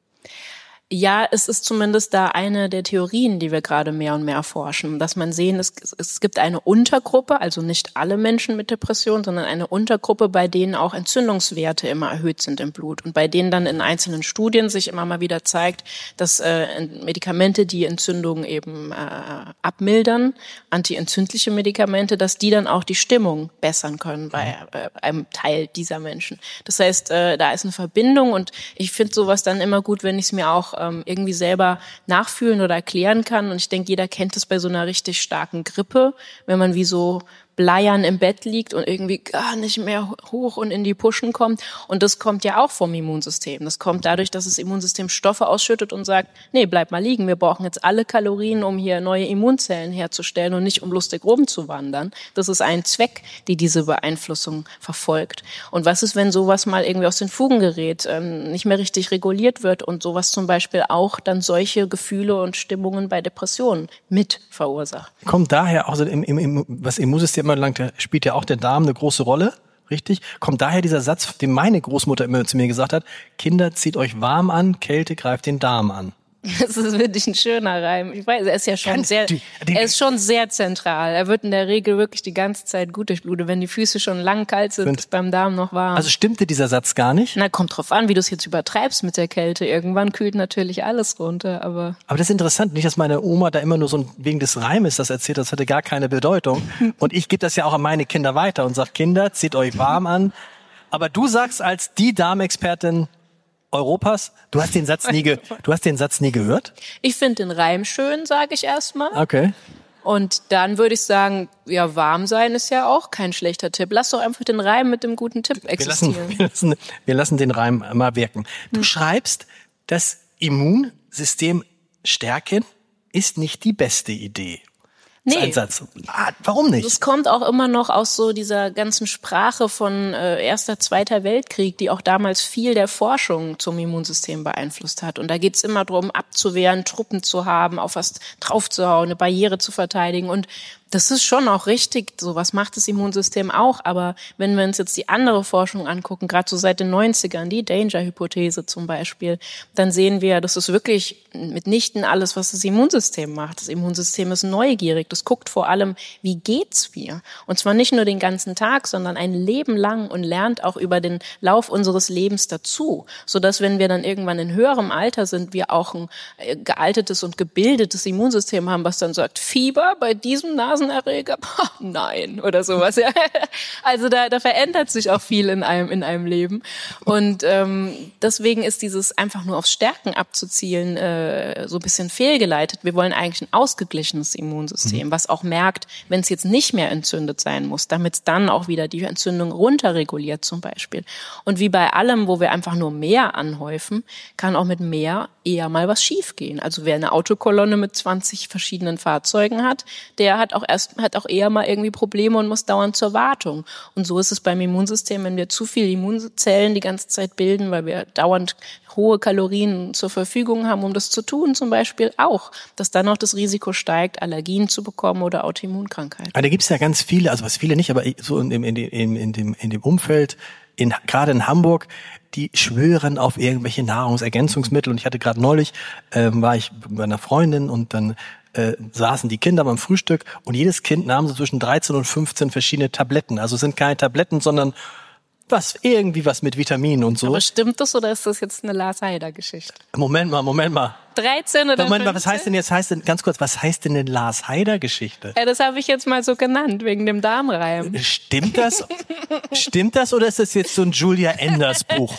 Ja, es ist zumindest da eine der Theorien, die wir gerade mehr und mehr erforschen, dass man sehen, es gibt eine Untergruppe, also nicht alle Menschen mit Depression, sondern eine Untergruppe, bei denen auch Entzündungswerte immer erhöht sind im Blut und bei denen dann in einzelnen Studien sich immer mal wieder zeigt, dass Medikamente, die Entzündungen eben abmildern, antientzündliche Medikamente, dass die dann auch die Stimmung bessern können bei einem Teil dieser Menschen. Das heißt, da ist eine Verbindung und ich finde sowas dann immer gut, wenn ich es mir auch irgendwie selber nachfühlen oder erklären kann. Und ich denke, jeder kennt es bei so einer richtig starken Grippe, wenn man wie so bleiern im Bett liegt und irgendwie gar nicht mehr hoch und in die Puschen kommt. Und das kommt ja auch vom Immunsystem. Das kommt dadurch, dass das Immunsystem Stoffe ausschüttet und sagt, nee, bleib mal liegen. Wir brauchen jetzt alle Kalorien, um hier neue Immunzellen herzustellen und nicht um lustig rumzuwandern. Das ist ein Zweck, die diese Beeinflussung verfolgt. Und was ist, wenn sowas mal irgendwie aus den Fugen gerät, nicht mehr richtig reguliert wird und sowas zum Beispiel auch dann solche Gefühle und Stimmungen bei Depressionen mit verursacht? Kommt daher auch so was Immunsystem anbelangt, spielt ja auch der Darm eine große Rolle, richtig? Kommt daher dieser Satz, den meine Großmutter immer zu mir gesagt hat, Kinder, zieht euch warm an, Kälte greift den Darm an. Das ist wirklich ein schöner Reim. Ich weiß, er ist ja schon er ist schon sehr zentral. Er wird in der Regel wirklich die ganze Zeit gut durchblutet. Wenn die Füße schon lang kalt sind, ist beim Darm noch warm. Also stimmte dieser Satz gar nicht? Na, kommt drauf an, wie du es jetzt übertreibst mit der Kälte. Irgendwann kühlt natürlich alles runter, aber das ist interessant. Nicht, dass meine Oma da immer nur so wegen des Reimes das erzählt, das hatte gar keine Bedeutung. Und ich gebe das ja auch an meine Kinder weiter und sage, Kinder, zieht euch warm an. Aber du sagst als die Darmexpertin Europas, du hast den Satz nie gehört? Ich finde den Reim schön, sage ich erstmal. Okay. Und dann würde ich sagen, ja, warm sein ist ja auch kein schlechter Tipp. Lass doch einfach den Reim mit dem guten Tipp existieren. Wir lassen den Reim mal wirken. Du schreibst, das Immunsystem stärken ist nicht die beste Idee. Nee. Ein Satz. Warum nicht? Das kommt auch immer noch aus so dieser ganzen Sprache von Erster, Zweiter Weltkrieg, die auch damals viel der Forschung zum Immunsystem beeinflusst hat. Und da geht's immer darum, abzuwehren, Truppen zu haben, auf was draufzuhauen, eine Barriere zu verteidigen. Und das ist schon auch richtig, sowas macht das Immunsystem auch, aber wenn wir uns jetzt die andere Forschung angucken, gerade so seit den 90ern, die Danger-Hypothese zum Beispiel, dann sehen wir, das ist wirklich mitnichten alles, was das Immunsystem macht. Das Immunsystem ist neugierig, das guckt vor allem, wie geht's mir? Und zwar nicht nur den ganzen Tag, sondern ein Leben lang und lernt auch über den Lauf unseres Lebens dazu, sodass, wenn wir dann irgendwann in höherem Alter sind, wir auch ein gealtetes und gebildetes Immunsystem haben, was dann sagt, Fieber bei diesem Nasenerreger? Nein, oder sowas. Ja. Also da verändert sich auch viel in einem Leben. Und deswegen ist dieses einfach nur aufs Stärken abzuzielen so ein bisschen fehlgeleitet. Wir wollen eigentlich ein ausgeglichenes Immunsystem, was auch merkt, wenn es jetzt nicht mehr entzündet sein muss, damit es dann auch wieder die Entzündung runterreguliert zum Beispiel. Und wie bei allem, wo wir einfach nur mehr anhäufen, kann auch mit mehr eher mal was schiefgehen. Also wer eine Autokolonne mit 20 verschiedenen Fahrzeugen hat, der hat auch eher mal irgendwie Probleme und muss dauernd zur Wartung. Und so ist es beim Immunsystem, wenn wir zu viele Immunzellen die ganze Zeit bilden, weil wir dauernd hohe Kalorien zur Verfügung haben, um das zu tun, zum Beispiel auch, dass dann auch das Risiko steigt, Allergien zu bekommen oder Autoimmunkrankheiten. Aber da gibt's ja ganz viele, also was viele nicht, aber so in dem Umfeld, gerade in Hamburg, die schwören auf irgendwelche Nahrungsergänzungsmittel. Und ich hatte gerade neulich, war ich bei einer Freundin und dann saßen die Kinder beim Frühstück und jedes Kind nahm so zwischen 13 und 15 verschiedene Tabletten. Also es sind keine Tabletten, sondern was mit Vitaminen und so. Aber stimmt das oder ist das jetzt eine Lars Heider-Geschichte? Moment mal. 13 oder 15? Was heißt denn eine Lars Heider-Geschichte? Ja, das habe ich jetzt mal so genannt, wegen dem Darmreim. Stimmt das oder ist das jetzt so ein Julia Enders Buch?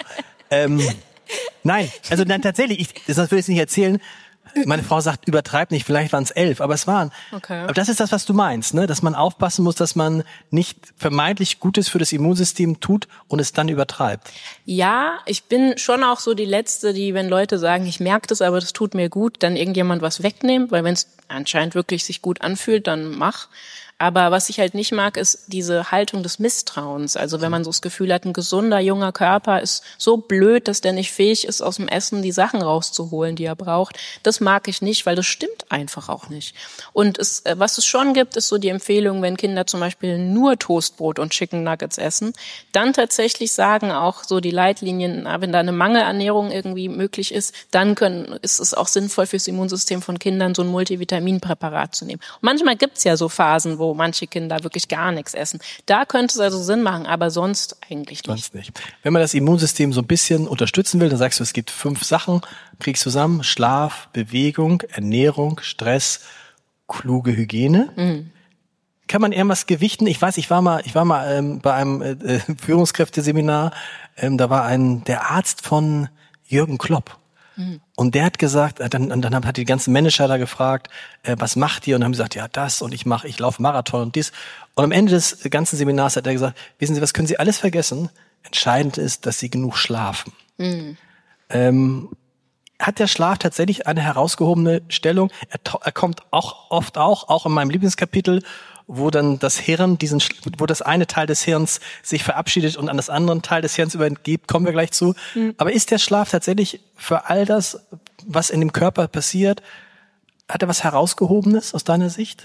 Nein, tatsächlich, das will ich nicht erzählen. Meine Frau sagt, übertreib nicht, vielleicht waren es 11, aber es waren. Okay. Aber das ist das, was du meinst, ne? Dass man aufpassen muss, dass man nicht vermeintlich Gutes für das Immunsystem tut und es dann übertreibt. Ja, ich bin schon auch so die Letzte, die, wenn Leute sagen, ich merke das, aber das tut mir gut, dann irgendjemand was wegnimmt, weil wenn es anscheinend wirklich sich gut anfühlt, dann mach. Aber was ich halt nicht mag, ist diese Haltung des Misstrauens. Also wenn man so das Gefühl hat, ein gesunder, junger Körper ist so blöd, dass der nicht fähig ist, aus dem Essen die Sachen rauszuholen, die er braucht. Das mag ich nicht, weil das stimmt einfach auch nicht. Und was es schon gibt, ist so die Empfehlung, wenn Kinder zum Beispiel nur Toastbrot und Chicken Nuggets essen, dann tatsächlich sagen auch so die Leitlinien, wenn da eine Mangelernährung irgendwie möglich ist, dann ist es auch sinnvoll fürs Immunsystem von Kindern, so ein Multivitaminpräparat zu nehmen. Und manchmal gibt's ja so Phasen, wo manche Kinder wirklich gar nichts essen. Da könnte es also Sinn machen, aber sonst eigentlich nicht. Sonst nicht. Wenn man das Immunsystem so ein bisschen unterstützen will, dann sagst du, es gibt 5 Sachen, kriegst zusammen: Schlaf, Bewegung, Ernährung, Stress, kluge Hygiene. Mhm. Kann man irgendwas gewichten? Ich weiß, ich war mal bei einem Führungskräfteseminar, da war der Arzt von Jürgen Klopp. Und der hat gesagt, dann hat die ganzen Manager da gefragt, was macht ihr? Und haben gesagt, ja, das und ich laufe Marathon und dies. Und am Ende des ganzen Seminars hat er gesagt, wissen Sie, was können Sie alles vergessen? Entscheidend ist, dass Sie genug schlafen. Hat der Schlaf tatsächlich eine herausgehobene Stellung? Er kommt auch oft auch in meinem Lieblingskapitel, wo dann das Hirn wo das eine Teil des Hirns sich verabschiedet und an das andere Teil des Hirns übergibt, kommen wir gleich zu. Aber ist der Schlaf tatsächlich für all das, was in dem Körper passiert, hat er was Herausgehobenes aus deiner Sicht?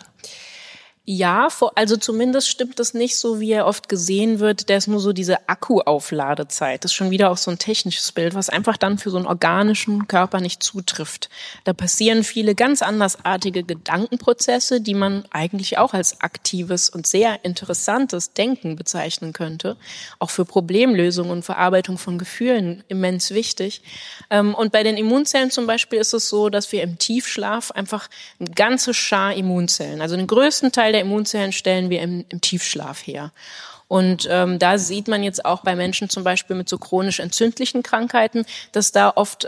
Ja, also zumindest stimmt es nicht so, wie er oft gesehen wird. Der ist nur so diese Akkuaufladezeit. Das ist schon wieder auch so ein technisches Bild, was einfach dann für so einen organischen Körper nicht zutrifft. Da passieren viele ganz andersartige Gedankenprozesse, die man eigentlich auch als aktives und sehr interessantes Denken bezeichnen könnte. Auch für Problemlösung und Verarbeitung von Gefühlen immens wichtig. Und bei den Immunzellen zum Beispiel ist es so, dass wir im Tiefschlaf einfach eine ganze Schar Immunzellen, also den größten Teil der Immunzellen stellen wir im Tiefschlaf her. Und da sieht man jetzt auch bei Menschen zum Beispiel mit so chronisch entzündlichen Krankheiten, dass da oft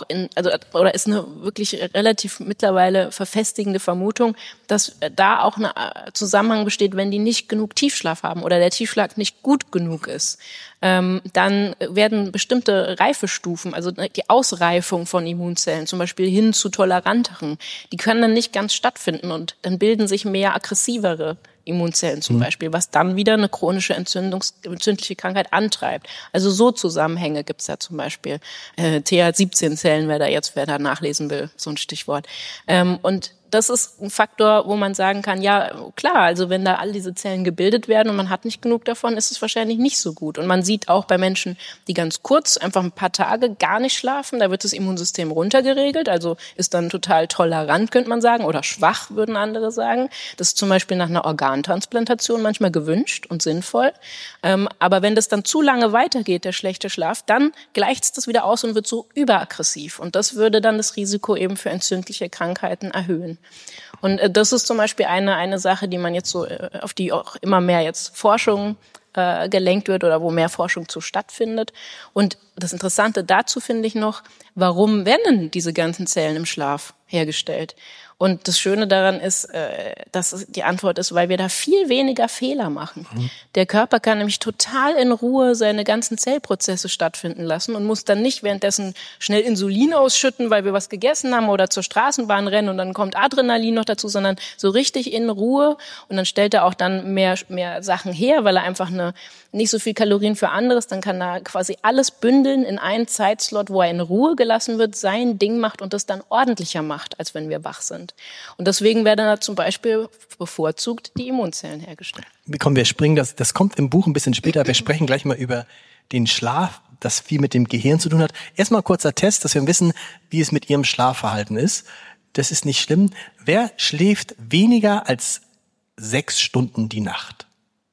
oder ist eine wirklich relativ mittlerweile verfestigende Vermutung, dass da auch ein Zusammenhang besteht, wenn die nicht genug Tiefschlaf haben oder der Tiefschlaf nicht gut genug ist. Dann werden bestimmte Reifestufen, also die Ausreifung von Immunzellen, zum Beispiel hin zu toleranteren, die können dann nicht ganz stattfinden und dann bilden sich mehr aggressivere Immunzellen zum Beispiel, was dann wieder eine chronische entzündliche Krankheit antreibt. Also so Zusammenhänge gibt's da zum Beispiel. TH17-Zellen, wer da nachlesen will, so ein Stichwort. Und das ist ein Faktor, wo man sagen kann, ja, klar, also wenn da all diese Zellen gebildet werden und man hat nicht genug davon, ist es wahrscheinlich nicht so gut. Und man sieht auch bei Menschen, die ganz kurz, einfach ein paar Tage gar nicht schlafen, da wird das Immunsystem runtergeregelt, also ist dann total tolerant, könnte man sagen, oder schwach, würden andere sagen. Das ist zum Beispiel nach einer Organtransplantation manchmal gewünscht und sinnvoll. Aber wenn das dann zu lange weitergeht, der schlechte Schlaf, dann gleicht es das wieder aus und wird so überaggressiv. Und das würde dann das Risiko eben für entzündliche Krankheiten erhöhen. Und das ist zum Beispiel eine Sache, die man jetzt so, auf die auch immer mehr jetzt Forschung gelenkt wird oder wo mehr Forschung zu stattfindet. Und das Interessante dazu finde ich noch, warum werden denn diese ganzen Zellen im Schlaf hergestellt? Und das Schöne daran ist, dass die Antwort ist, weil wir da viel weniger Fehler machen. Der Körper kann nämlich total in Ruhe seine ganzen Zellprozesse stattfinden lassen und muss dann nicht währenddessen schnell Insulin ausschütten, weil wir was gegessen haben oder zur Straßenbahn rennen und dann kommt Adrenalin noch dazu, sondern so richtig in Ruhe. Und dann stellt er auch dann mehr Sachen her, weil er einfach nicht so viel Kalorien für anderes, dann kann er quasi alles bündeln in einen Zeitslot, wo er in Ruhe gelassen wird, sein Ding macht und das dann ordentlicher macht, als wenn wir wach sind. Und deswegen werden da zum Beispiel bevorzugt die Immunzellen hergestellt. Komm, wir springen, das kommt im Buch ein bisschen später. Wir sprechen gleich mal über den Schlaf, das viel mit dem Gehirn zu tun hat. Erstmal ein kurzer Test, dass wir wissen, wie es mit Ihrem Schlafverhalten ist. Das ist nicht schlimm. Wer schläft weniger als 6 Stunden die Nacht?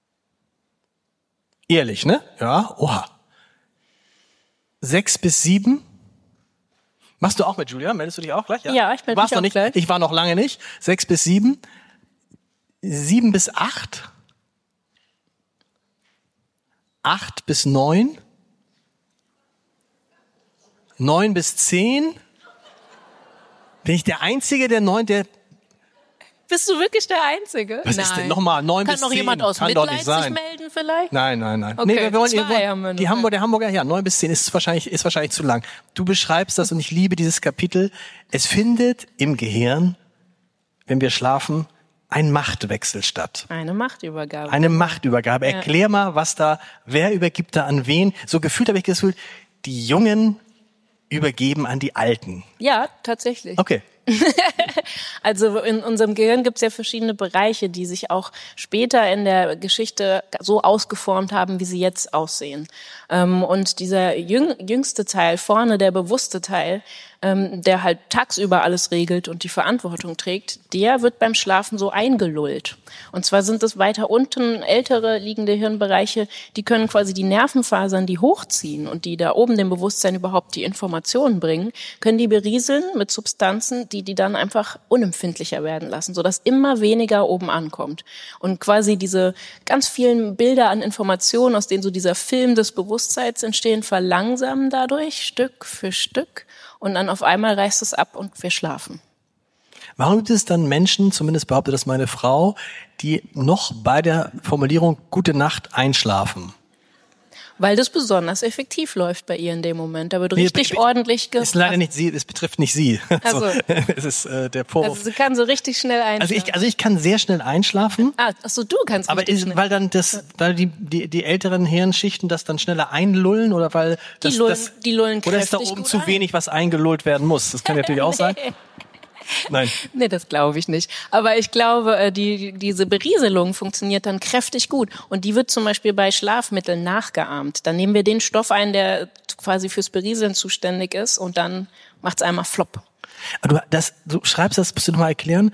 Ehrlich, ne? Ja, oha. 6 bis 7? Machst du auch mit, Julia? Meldest du dich auch gleich? Ja, ich melde mich auch gleich. Ich war noch lange nicht. 6 bis 7. 7 bis 8. 8 bis 9. 9 bis 10. Bin ich der Einzige, der 9, der... Bist du wirklich der Einzige? Was ist denn nochmal 9 bis 10? Kann noch jemand aus Mitleid sich melden vielleicht? Nein. Okay, nee, der Hamburger, ja, 9 bis 10 ist wahrscheinlich zu lang. Du beschreibst das und ich liebe dieses Kapitel. Es findet im Gehirn, wenn wir schlafen, ein Machtwechsel statt. Eine Machtübergabe. Eine Machtübergabe. Ja. Erklär mal, wer übergibt da an wen? So gefühlt habe ich das Gefühl, die Jungen übergeben an die Alten. Ja, tatsächlich. Okay. Also in unserem Gehirn gibt es ja verschiedene Bereiche, die sich auch später in der Geschichte so ausgeformt haben, wie sie jetzt aussehen. Und dieser jüngste Teil, vorne der bewusste Teil, der halt tagsüber alles regelt und die Verantwortung trägt, der wird beim Schlafen so eingelullt. Und zwar sind es weiter unten ältere liegende Hirnbereiche, die können quasi die Nervenfasern, die hochziehen und die da oben dem Bewusstsein überhaupt die Informationen bringen, können die berieseln mit Substanzen, die dann einfach unempfindlicher werden lassen, sodass immer weniger oben ankommt. Und quasi diese ganz vielen Bilder an Informationen, aus denen so dieser Film des Bewusstseins entstehen, verlangsamen dadurch Stück für Stück. Und dann auf einmal reißt es ab und wir schlafen. Warum gibt es dann Menschen, zumindest behauptet das meine Frau, die noch bei der Formulierung Gute Nacht einschlafen? Weil das besonders effektiv läuft bei ihr in dem Moment. Da wird richtig ordentlich ist leider nicht sie, es betrifft nicht sie. Also, es ist der Vorwurf. Also sie kann so richtig schnell einschlafen. Also ich kann sehr schnell einschlafen. Achso, du kannst aber richtig schnell. Weil die älteren Hirnschichten das dann schneller einlullen oder weil die lullen oder ist da oben zu wenig, was eingelullt werden muss? Das kann natürlich auch sein. Nein. Nee, das glaube ich nicht. Aber ich glaube, diese Berieselung funktioniert dann kräftig gut. Und die wird zum Beispiel bei Schlafmitteln nachgeahmt. Dann nehmen wir den Stoff ein, der quasi fürs Berieseln zuständig ist und dann macht's einmal flop. Aber du schreibst das, musst du nochmal erklären,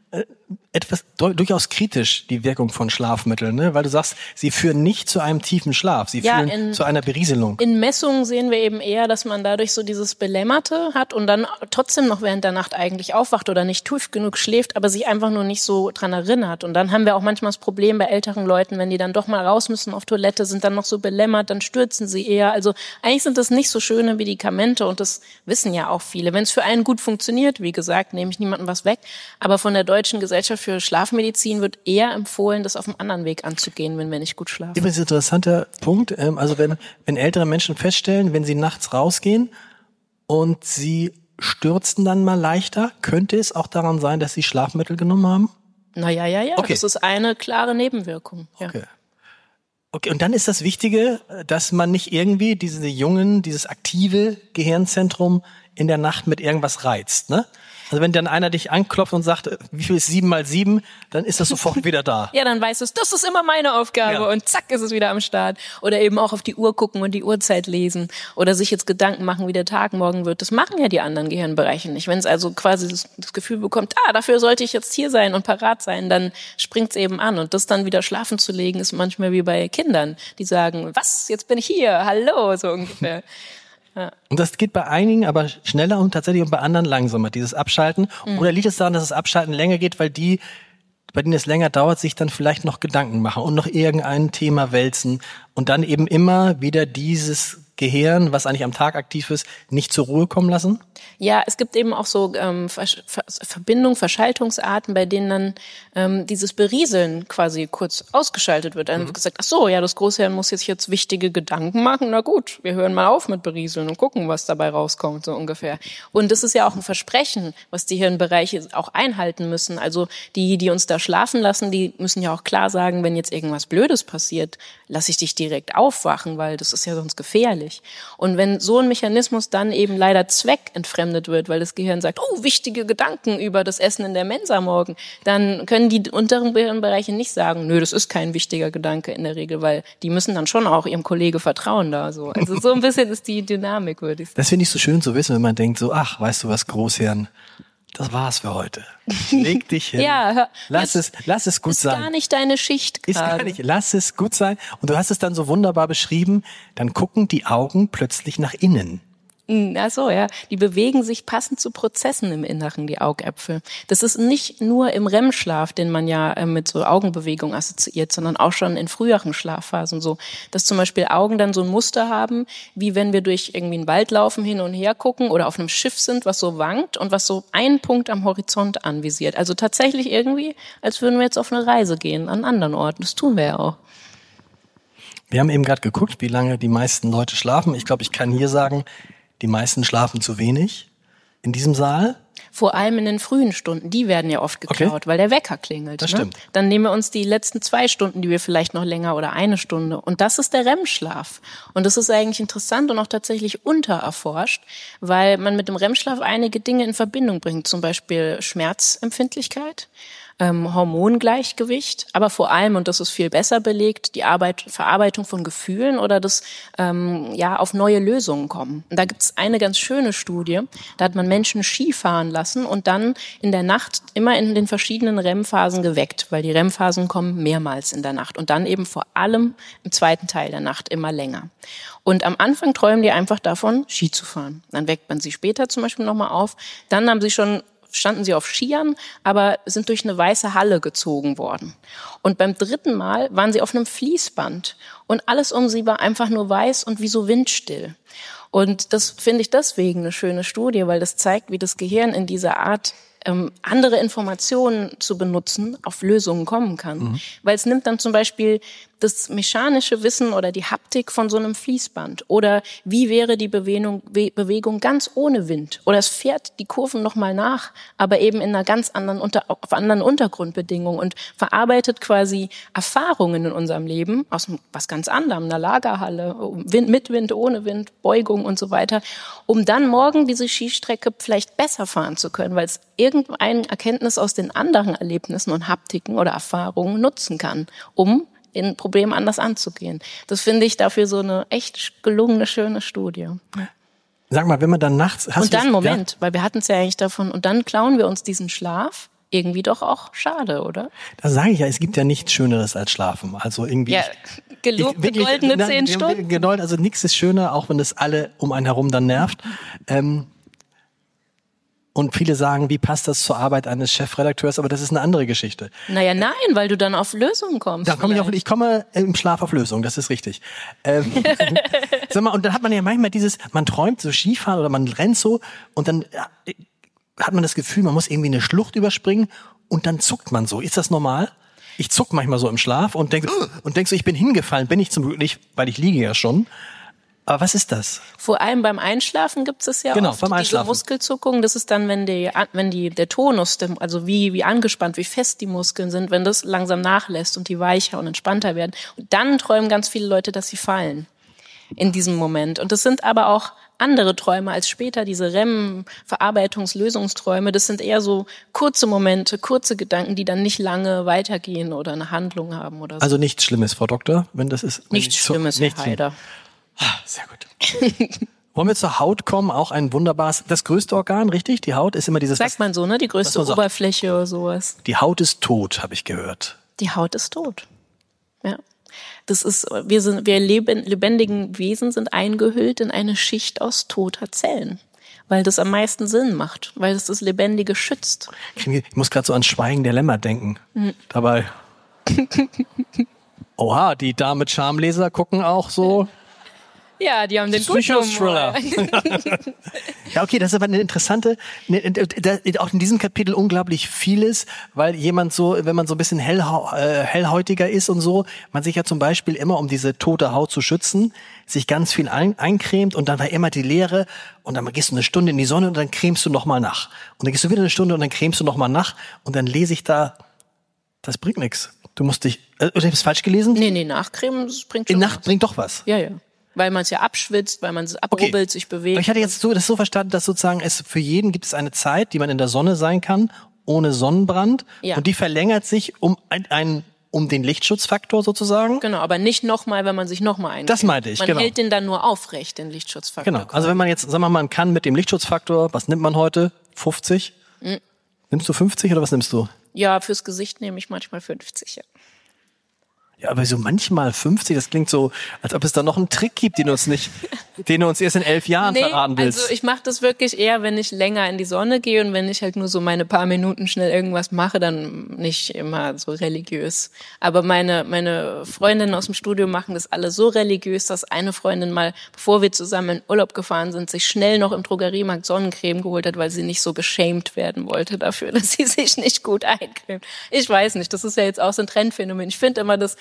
etwas durchaus kritisch, die Wirkung von Schlafmitteln, ne? Weil du sagst, sie führen nicht zu einem tiefen Schlaf, sie führen zu einer Berieselung. In Messungen sehen wir eben eher, dass man dadurch so dieses Belämmerte hat und dann trotzdem noch während der Nacht eigentlich aufwacht oder nicht tief genug schläft, aber sich einfach nur nicht so dran erinnert. Und dann haben wir auch manchmal das Problem bei älteren Leuten, wenn die dann doch mal raus müssen auf Toilette, sind dann noch so belämmert, dann stürzen sie eher. Also eigentlich sind das nicht so schöne Medikamente und das wissen ja auch viele. Wenn es für einen gut funktioniert, wie gesagt, nehme ich niemandem was weg, aber von der Deutschen Gesellschaft für Schlafmedizin wird eher empfohlen, das auf einem anderen Weg anzugehen, wenn wir nicht gut schlafen. Übrigens ein interessanter Punkt. Also wenn ältere Menschen feststellen, wenn sie nachts rausgehen und sie stürzen dann mal leichter, könnte es auch daran sein, dass sie Schlafmittel genommen haben? Ja. Okay. Das ist eine klare Nebenwirkung. Ja. Okay, und dann ist das Wichtige, dass man nicht irgendwie dieses aktive Gehirnzentrum in der Nacht mit irgendwas reizt, ne? Also wenn dann einer dich anklopft und sagt, wie viel ist 7 mal 7, dann ist das sofort wieder da. Ja, dann weißt du, das ist immer meine Aufgabe und zack ist es wieder am Start. Oder eben auch auf die Uhr gucken und die Uhrzeit lesen oder sich jetzt Gedanken machen, wie der Tag morgen wird. Das machen ja die anderen Gehirnbereiche nicht. Wenn es also quasi das Gefühl bekommt, dafür sollte ich jetzt hier sein und parat sein, dann springt's eben an. Und das dann wieder schlafen zu legen, ist manchmal wie bei Kindern, die sagen, was, jetzt bin ich hier, hallo, so ungefähr. Ja. Und das geht bei einigen aber schneller und tatsächlich und bei anderen langsamer, dieses Abschalten. Oder liegt es daran, dass das Abschalten länger geht, weil bei denen es länger dauert, sich dann vielleicht noch Gedanken machen und noch irgendein Thema wälzen und dann eben immer wieder dieses Gehirn, was eigentlich am Tag aktiv ist, nicht zur Ruhe kommen lassen? Ja, es gibt eben auch so Verschaltungsarten, bei denen dann dieses Berieseln quasi kurz ausgeschaltet wird. Dann wird gesagt, das Großhirn muss jetzt wichtige Gedanken machen. Na gut, wir hören mal auf mit Berieseln und gucken, was dabei rauskommt, so ungefähr. Und das ist ja auch ein Versprechen, was die Hirnbereiche auch einhalten müssen. Also die uns da schlafen lassen, die müssen ja auch klar sagen, wenn jetzt irgendwas Blödes passiert, lass ich dich direkt aufwachen, weil das ist ja sonst gefährlich. Und wenn so ein Mechanismus dann eben leider zweckentfremdet wird, weil das Gehirn sagt, wichtige Gedanken über das Essen in der Mensa morgen, dann können die unteren Hirnbereiche nicht sagen, nö, das ist kein wichtiger Gedanke in der Regel, weil die müssen dann schon auch ihrem Kollege vertrauen da so. Also so ein bisschen ist die Dynamik, würde ich sagen. Das finde ich so schön zu wissen, wenn man denkt so, weißt du was, Großhirn, das war's für heute. Leg dich hin. Ja, lass es gut sein. Ist gar nicht deine Schicht gerade. Ist gar nicht. Lass es gut sein. Und du hast es dann so wunderbar beschrieben. Dann gucken die Augen plötzlich nach innen. Ach so, ja. Die bewegen sich passend zu Prozessen im Inneren, die Augäpfel. Das ist nicht nur im REM-Schlaf, den man ja mit so Augenbewegung assoziiert, sondern auch schon in früheren Schlafphasen so. Dass zum Beispiel Augen dann so ein Muster haben, wie wenn wir durch irgendwie einen Wald laufen, hin und her gucken oder auf einem Schiff sind, was so wankt und was so einen Punkt am Horizont anvisiert. Also tatsächlich irgendwie, als würden wir jetzt auf eine Reise gehen an anderen Orten. Das tun wir ja auch. Wir haben eben gerade geguckt, wie lange die meisten Leute schlafen. Ich glaube, ich kann hier sagen, die meisten schlafen zu wenig in diesem Saal. Vor allem in den frühen Stunden, die werden ja oft geklaut, weil der Wecker klingelt. Das stimmt. Dann nehmen wir uns die letzten 2 Stunden, die wir vielleicht noch länger oder 1 Stunde. Und das ist der REM-Schlaf. Und das ist eigentlich interessant und auch tatsächlich untererforscht, weil man mit dem REM-Schlaf einige Dinge in Verbindung bringt. Zum Beispiel Schmerzempfindlichkeit, Hormongleichgewicht, aber vor allem, und das ist viel besser belegt, die Verarbeitung von Gefühlen oder das auf neue Lösungen kommen. Und da gibt's eine ganz schöne Studie, da hat man Menschen Ski fahren lassen und dann in der Nacht immer in den verschiedenen REM-Phasen geweckt, weil die REM-Phasen kommen mehrmals in der Nacht und dann eben vor allem im zweiten Teil der Nacht immer länger. Und am Anfang träumen die einfach davon, Ski zu fahren. Dann weckt man sie später zum Beispiel nochmal auf, dann standen sie auf Skiern, aber sind durch eine weiße Halle gezogen worden. Und beim 3. Mal waren sie auf einem Fließband und alles um sie war einfach nur weiß und wie so windstill. Und das finde ich deswegen eine schöne Studie, weil das zeigt, wie das Gehirn in dieser Art andere Informationen zu benutzen, auf Lösungen kommen kann. Weil es nimmt dann zum Beispiel das mechanische Wissen oder die Haptik von so einem Fließband oder wie wäre die Bewegung ganz ohne Wind oder es fährt die Kurven nochmal nach, aber eben in einer ganz anderen auf anderen Untergrundbedingungen und verarbeitet quasi Erfahrungen in unserem Leben aus was ganz anderem, einer Lagerhalle, mit Wind, ohne Wind, Beugung und so weiter, um dann morgen diese Skistrecke vielleicht besser fahren zu können, weil es irgendeine Erkenntnis aus den anderen Erlebnissen und Haptiken oder Erfahrungen nutzen kann, um in Problemen anders anzugehen. Das finde ich dafür so eine echt gelungene, schöne Studie. Sag mal, wenn man dann nachts... Weil wir hatten es ja eigentlich davon, und dann klauen wir uns diesen Schlaf, irgendwie doch auch schade, oder? Da sage ich ja, es gibt ja nichts Schöneres als Schlafen. Also irgendwie... Ja, gelobte goldene 10 Stunden. Genau, also nichts ist schöner, auch wenn es alle um einen herum dann nervt. Und viele sagen, wie passt das zur Arbeit eines Chefredakteurs? Aber das ist eine andere Geschichte. Naja, nein, weil du dann auf Lösungen kommst. Ich komme im Schlaf auf Lösungen, das ist richtig. Sag mal, und dann hat man ja manchmal man träumt so Skifahren oder man rennt so und dann hat man das Gefühl, man muss irgendwie eine Schlucht überspringen und dann zuckt man so. Ist das normal? Ich zuck manchmal so im Schlaf und denk so, ich bin hingefallen, bin ich zum Glück nicht, weil ich liege ja schon. Aber was ist das? Vor allem beim Einschlafen gibt es ja oft diese Muskelzuckung. Das ist dann, wenn der Tonus, also wie angespannt, wie fest die Muskeln sind, wenn das langsam nachlässt und die weicher und entspannter werden. Und dann träumen ganz viele Leute, dass sie fallen in diesem Moment. Und das sind aber auch andere Träume als später, diese REM-Verarbeitungs-Lösungsträume. Das sind eher so kurze Momente, kurze Gedanken, die dann nicht lange weitergehen oder eine Handlung haben oder so. Also nichts Schlimmes, Frau Doktor, wenn das ist? Nichts Schlimmes, Herr Haider. Sehr gut. Wollen wir zur Haut kommen? Auch ein wunderbares, das größte Organ, richtig? Die Haut ist immer dieses... Sagt man so, ne? Die größte Oberfläche oder sowas. Die Haut ist tot, habe ich gehört. Die Haut ist tot. Ja. Wir lebendigen Wesen sind eingehüllt in eine Schicht aus toter Zellen. Weil das am meisten Sinn macht. Weil es das Lebendige schützt. Ich muss gerade so an Schweigen der Lämmer denken. Dabei. Oha, die Damen mit Schamleser gucken auch so. Ja, die haben den Psycho-Thriller. Ja, okay, das ist aber eine interessante, auch in diesem Kapitel unglaublich vieles, weil jemand so, wenn man so ein bisschen hellhäutiger ist und so, man sich ja zum Beispiel immer, um diese tote Haut zu schützen, sich ganz viel eincremt und dann war immer die Leere und dann gehst du eine Stunde in die Sonne und dann cremst du nochmal nach. Und dann gehst du wieder eine Stunde und dann cremst du nochmal nach und dann lese ich da, das bringt nichts. Du musst dich, oder ich habe es falsch gelesen? Nee, Nachcremen bringt schon Nacht bringt doch was. Ja. Weil man es ja abschwitzt, weil man es abrubbelt, sich bewegt. Ich hatte jetzt das so verstanden, dass sozusagen für jeden gibt es eine Zeit, die man in der Sonne sein kann, ohne Sonnenbrand. Ja. Und die verlängert sich um den Lichtschutzfaktor sozusagen. Genau, aber nicht nochmal, wenn man sich nochmal eincremt. Das meinte ich, Man hält den dann nur aufrecht, den Lichtschutzfaktor. Genau, also wenn man jetzt, sagen wir mal, man kann mit dem Lichtschutzfaktor, was nimmt man heute? 50? Nimmst du 50 oder was nimmst du? Ja, fürs Gesicht nehme ich manchmal 50, ja. Ja, aber so manchmal 50, das klingt so, als ob es da noch einen Trick gibt, den du uns erst in 11 Jahren verraten willst. Also ich mache das wirklich eher, wenn ich länger in die Sonne gehe und wenn ich halt nur so meine paar Minuten schnell irgendwas mache, dann nicht immer so religiös. Aber meine Freundinnen aus dem Studio machen das alle so religiös, dass eine Freundin mal, bevor wir zusammen in Urlaub gefahren sind, sich schnell noch im Drogeriemarkt Sonnencreme geholt hat, weil sie nicht so geschämt werden wollte dafür, dass sie sich nicht gut eincremt. Ich weiß nicht, das ist ja jetzt auch so ein Trendphänomen. Ich finde immer, dass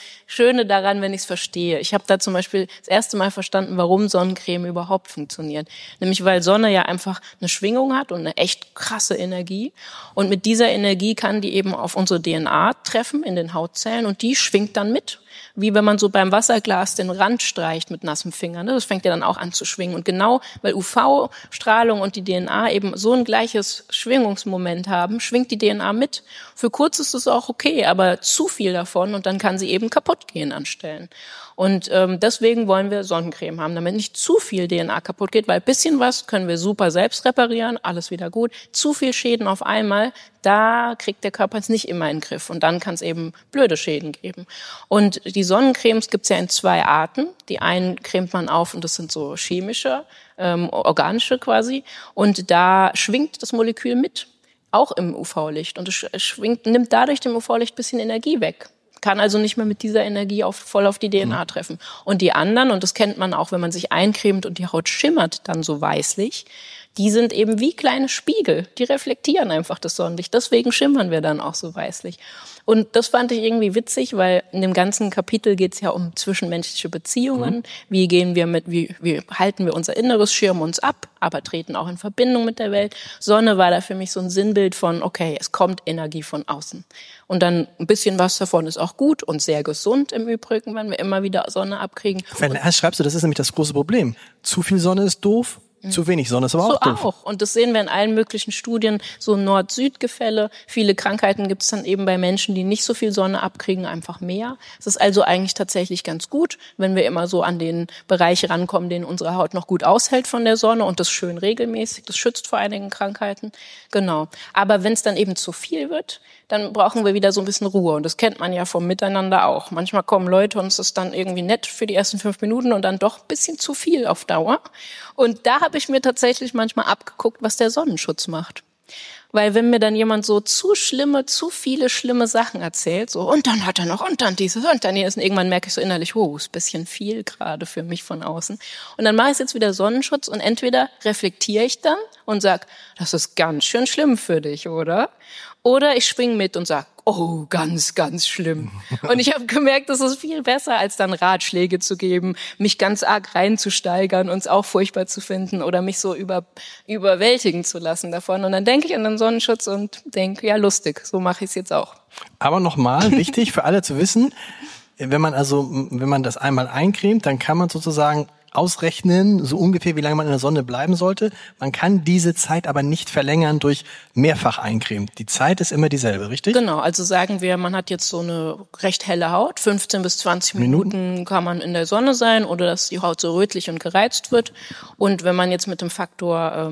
Schöne daran, wenn ich es verstehe. Ich habe da zum Beispiel das erste Mal verstanden, warum Sonnencreme überhaupt funktioniert. Nämlich weil Sonne ja einfach eine Schwingung hat und eine echt krasse Energie. Und mit dieser Energie kann die eben auf unsere DNA treffen in den Hautzellen und die schwingt dann mit. Wie wenn man so beim Wasserglas den Rand streicht mit nassem Finger. Ne? Das fängt ja dann auch an zu schwingen. Und genau, weil UV-Strahlung und die DNA eben so ein gleiches Schwingungsmoment haben, schwingt die DNA mit. Für kurz ist es auch okay, aber zu viel davon und dann kann sie eben kaputt gehen an Stellen. Und deswegen wollen wir Sonnencreme haben, damit nicht zu viel DNA kaputt geht, weil ein bisschen was können wir super selbst reparieren, alles wieder gut. Zu viel Schäden auf einmal, da kriegt der Körper es nicht immer in den Griff und dann kann es eben blöde Schäden geben. Und die Sonnencremes gibt's ja in 2 Arten. Die einen cremt man auf und das sind so chemische, organische quasi und da schwingt das Molekül mit, auch im UV-Licht und es nimmt dadurch dem UV-Licht ein bisschen Energie weg. Kann also nicht mehr mit dieser Energie voll auf die DNA treffen. Und die anderen, und das kennt man auch, wenn man sich eincremt und die Haut schimmert dann so weißlich, die sind eben wie kleine Spiegel. Die reflektieren einfach das Sonnenlicht. Deswegen schimmern wir dann auch so weißlich. Und das fand ich irgendwie witzig, weil in dem ganzen Kapitel geht es ja um zwischenmenschliche Beziehungen. Wie gehen wir wie halten wir unser Inneres, schirmen uns ab, aber treten auch in Verbindung mit der Welt. Sonne war da für mich so ein Sinnbild von, okay, es kommt Energie von außen. Und dann ein bisschen was davon ist auch gut und sehr gesund im Übrigen, wenn wir immer wieder Sonne abkriegen. Schreibst du, das ist nämlich das große Problem. Zu viel Sonne ist doof. Zu wenig Sonne ist aber auch doof. Auch. Und das sehen wir in allen möglichen Studien, so Nord-Süd-Gefälle. Viele Krankheiten gibt es dann eben bei Menschen, die nicht so viel Sonne abkriegen, einfach mehr. Es ist also eigentlich tatsächlich ganz gut, wenn wir immer so an den Bereich rankommen, den unsere Haut noch gut aushält von der Sonne und das schön regelmäßig. Das schützt vor einigen Krankheiten. Genau. Aber wenn es dann eben zu viel wird, dann brauchen wir wieder so ein bisschen Ruhe. Und das kennt man ja vom Miteinander auch. Manchmal kommen Leute und es ist dann irgendwie nett für die ersten 5 Minuten und dann doch ein bisschen zu viel auf Dauer. Und da habe ich mir tatsächlich manchmal abgeguckt, was der Sonnenschutz macht. Weil wenn mir dann jemand so zu viele schlimme Sachen erzählt, so und dann hat er noch und dann dieses und dann jenes, und irgendwann merke ich so innerlich, oh, ist ein bisschen viel gerade für mich von außen. Und dann mache ich jetzt wieder Sonnenschutz und entweder reflektiere ich dann und sag, das ist ganz schön schlimm für dich, oder? Oder ich schwing mit und sag, oh, ganz, ganz schlimm. Und ich habe gemerkt, das ist viel besser, als dann Ratschläge zu geben, mich ganz arg reinzusteigern und es auch furchtbar zu finden oder mich so überwältigen zu lassen davon. Und dann denke ich an den Sonnenschutz und denke, ja, lustig, so mache ich es jetzt auch. Aber nochmal, wichtig für alle zu wissen, wenn man das einmal eincremt, dann kann man sozusagen ausrechnen, so ungefähr, wie lange man in der Sonne bleiben sollte. Man kann diese Zeit aber nicht verlängern durch mehrfach eincremen. Die Zeit ist immer dieselbe, richtig? Genau, also sagen wir, man hat jetzt so eine recht helle Haut, 15 bis 20 Minuten kann man in der Sonne sein oder dass die Haut so rötlich und gereizt wird. Und wenn man jetzt mit dem Faktor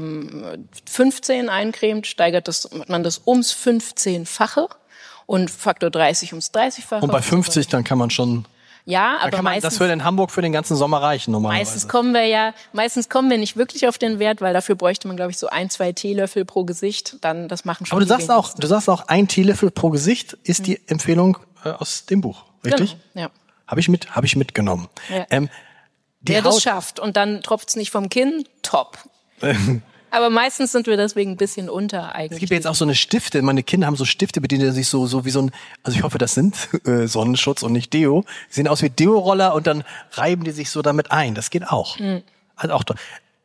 15 eincremt, steigert man das ums 15-fache und Faktor 30 ums 30-fache. Und bei 50 dann kann man schon... Ja, aber meistens, das würde in Hamburg für den ganzen Sommer reichen normalerweise. Meistens kommen wir nicht wirklich auf den Wert, weil dafür bräuchte man, glaube ich, so 1-2 Teelöffel pro Gesicht. Dann, das machen schon. Aber du sagst auch 1 Teelöffel pro Gesicht ist die Empfehlung aus dem Buch, richtig? Genau, ja. Habe ich mitgenommen. Ja. Wer das schafft und dann tropft's nicht vom Kinn, top. Aber meistens sind wir deswegen ein bisschen unter eigentlich. Es gibt ja jetzt auch so eine Stifte. Meine Kinder haben so Stifte, mit denen sie sich so wie so ein, also ich hoffe, das sind Sonnenschutz und nicht Deo. Die sehen aus wie Deo-Roller und dann reiben die sich so damit ein. Das geht auch. Also auch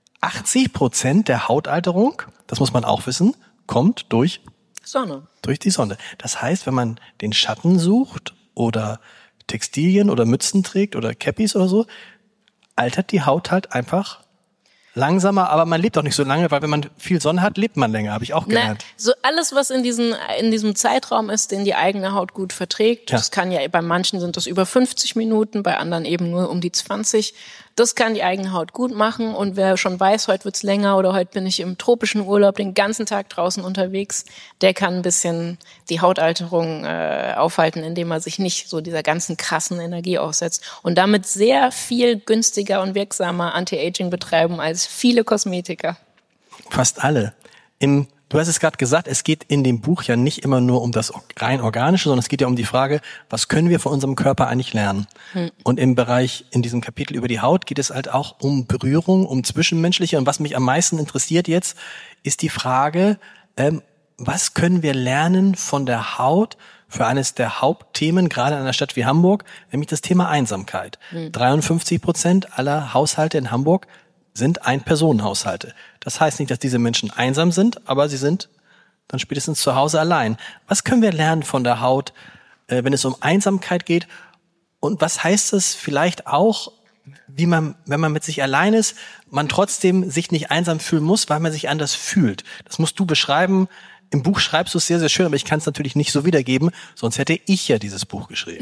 80% der Hautalterung, das muss man auch wissen, kommt durch Sonne. Durch die Sonne. Das heißt, wenn man den Schatten sucht oder Textilien oder Mützen trägt oder Cappies oder so, altert die Haut halt einfach langsamer, aber man lebt auch nicht so lange, weil wenn man viel Sonne hat, lebt man länger, habe ich auch gelernt. So alles, was in diesem Zeitraum ist, den die eigene Haut gut verträgt, das kann ja, bei manchen sind das über 50 Minuten, bei anderen eben nur um die 20. Das kann die eigene Haut gut machen und wer schon weiß, heute wird's länger oder heute bin ich im tropischen Urlaub den ganzen Tag draußen unterwegs, der kann ein bisschen die Hautalterung aufhalten, indem er sich nicht so dieser ganzen krassen Energie aussetzt und damit sehr viel günstiger und wirksamer Anti-Aging betreiben als viele Kosmetiker. Fast alle. Du hast es gerade gesagt, es geht in dem Buch ja nicht immer nur um das rein Organische, sondern es geht ja um die Frage, was können wir von unserem Körper eigentlich lernen? Und in diesem Kapitel über die Haut geht es halt auch um Berührung, um Zwischenmenschliche. Und was mich am meisten interessiert jetzt, ist die Frage, was können wir lernen von der Haut für eines der Hauptthemen, gerade in einer Stadt wie Hamburg, nämlich das Thema Einsamkeit. 53% aller Haushalte in Hamburg sind Ein-Personen-Haushalte. Das heißt nicht, dass diese Menschen einsam sind, aber sie sind dann spätestens zu Hause allein. Was können wir lernen von der Haut, wenn es um Einsamkeit geht? Und was heißt es vielleicht auch, wie man, wenn man mit sich allein ist, man trotzdem sich nicht einsam fühlen muss, weil man sich anders fühlt? Das musst du beschreiben. Im Buch schreibst du es sehr, sehr schön, aber ich kann es natürlich nicht so wiedergeben, sonst hätte ich ja dieses Buch geschrieben.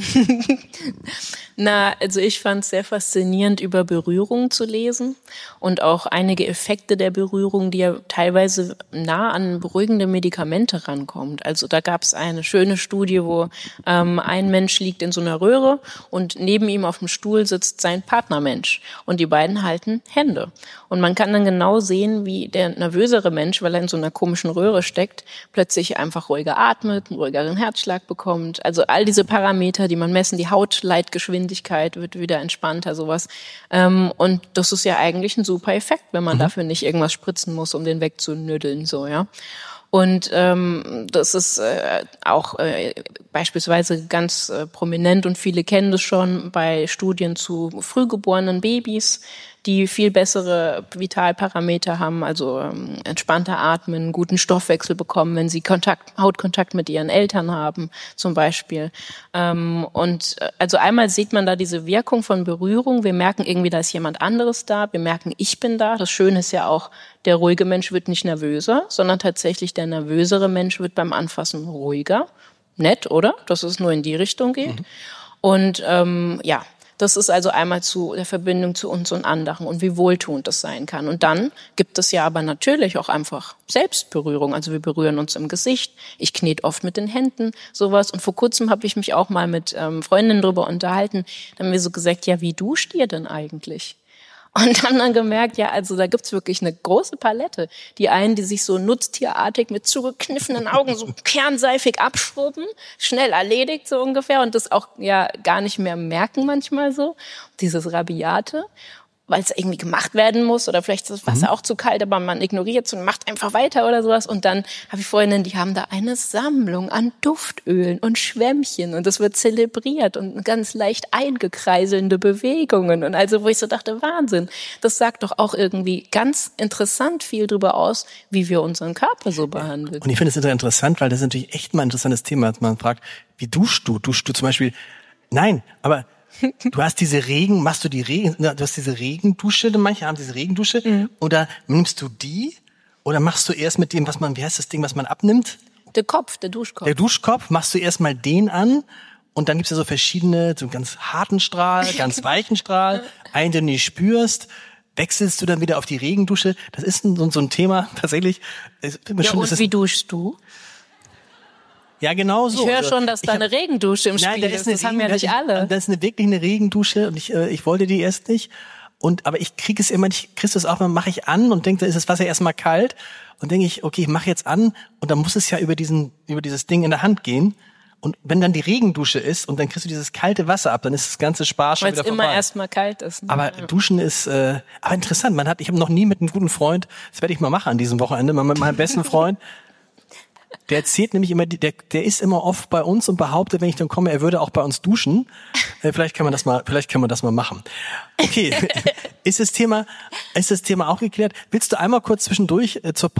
Also ich fand es sehr faszinierend, über Berührung zu lesen und auch einige Effekte der Berührung, die ja teilweise nah an beruhigende Medikamente rankommt. Also da gab es eine schöne Studie, wo ein Mensch liegt in so einer Röhre und neben ihm auf dem Stuhl sitzt sein Partnermensch und die beiden halten Hände. Und man kann dann genau sehen, wie der nervösere Mensch, weil er in so einer komischen Röhre steckt, plötzlich einfach ruhiger atmet, einen ruhigeren Herzschlag bekommt. Also all diese Parameter, die man messen, die Hautleitgeschwindigkeit wird wieder entspannter, sowas. Und das ist ja eigentlich ein super Effekt, wenn man dafür nicht irgendwas spritzen muss, um den wegzunüddeln, so, ja. Und das ist auch beispielsweise ganz prominent und viele kennen das schon bei Studien zu frühgeborenen Babys, die viel bessere Vitalparameter haben, also entspannter atmen, guten Stoffwechsel bekommen, wenn sie Hautkontakt mit ihren Eltern haben, zum Beispiel. Und also einmal sieht man da diese Wirkung von Berührung. Wir merken irgendwie, da ist jemand anderes da. Wir merken, ich bin da. Das Schöne ist ja auch, der ruhige Mensch wird nicht nervöser, sondern tatsächlich der nervösere Mensch wird beim Anfassen ruhiger. Nett, oder? Dass es nur in die Richtung geht. Und das ist also einmal zu der Verbindung zu uns und anderen und wie wohltuend das sein kann. Und dann gibt es ja aber natürlich auch einfach Selbstberührung. Also wir berühren uns im Gesicht. Ich knete oft mit den Händen, sowas. Und vor kurzem habe ich mich auch mal mit Freundinnen drüber unterhalten. Dann haben wir so gesagt, ja, wie duscht ihr denn eigentlich? Und haben dann gemerkt, ja, also da gibt's wirklich eine große Palette. Die einen, die sich so nutztierartig mit zugekniffenen Augen so kernseifig abschrubben, schnell erledigt so ungefähr und das auch ja gar nicht mehr merken manchmal so, dieses Rabiate, weil es irgendwie gemacht werden muss oder vielleicht ist das Wasser auch zu kalt, aber man ignoriert es und macht einfach weiter oder sowas. Und dann habe ich Freundinnen, die haben da eine Sammlung an Duftölen und Schwämmchen und das wird zelebriert und ganz leicht eingekreiselnde Bewegungen. Und also wo ich so dachte, Wahnsinn, das sagt doch auch irgendwie ganz interessant viel drüber aus, wie wir unseren Körper so behandeln. Und ich finde es interessant, weil das ist natürlich echt mal ein interessantes Thema, dass man fragt, wie duschst du? Duschst du zum Beispiel? Nein, aber du hast diese du hast diese Regendusche, manche haben diese Regendusche, oder nimmst du die, oder machst du erst mit dem, wie heißt das Ding, was man abnimmt? Der Duschkopf. Der Duschkopf, machst du erst mal den an, und dann gibt's ja so verschiedene, so ganz harten Strahl, ganz weichen Strahl, einen, den du nicht spürst, wechselst du dann wieder auf die Regendusche, das ist so ein Thema, tatsächlich. Wie duschst du? Ja, genau so. Ich höre schon, dass da eine Regendusche im Spiel ist. Das haben ja nicht alle. Das ist wirklich eine Regendusche und ich wollte die erst nicht. Aber ich kriege es immer nicht, kriegst du es auch, dann mache ich an und denke, da ist das Wasser erstmal kalt und denke ich, okay, ich mache jetzt an und dann muss es ja über dieses Ding in der Hand gehen. Und wenn dann die Regendusche ist und dann kriegst du dieses kalte Wasser ab, dann ist das ganze Spaß schon wieder vorbei. Weil es immer erstmal kalt ist. Ne? Aber Duschen ist, aber interessant. Ich habe noch nie mit einem guten Freund, das werde ich mal machen an diesem Wochenende, mal mit meinem besten Freund. Der erzählt nämlich immer, der ist immer oft bei uns und behauptet, wenn ich dann komme, er würde auch bei uns duschen. Vielleicht kann man das mal machen. Okay, ist das Thema auch geklärt? Willst du einmal kurz zwischendurch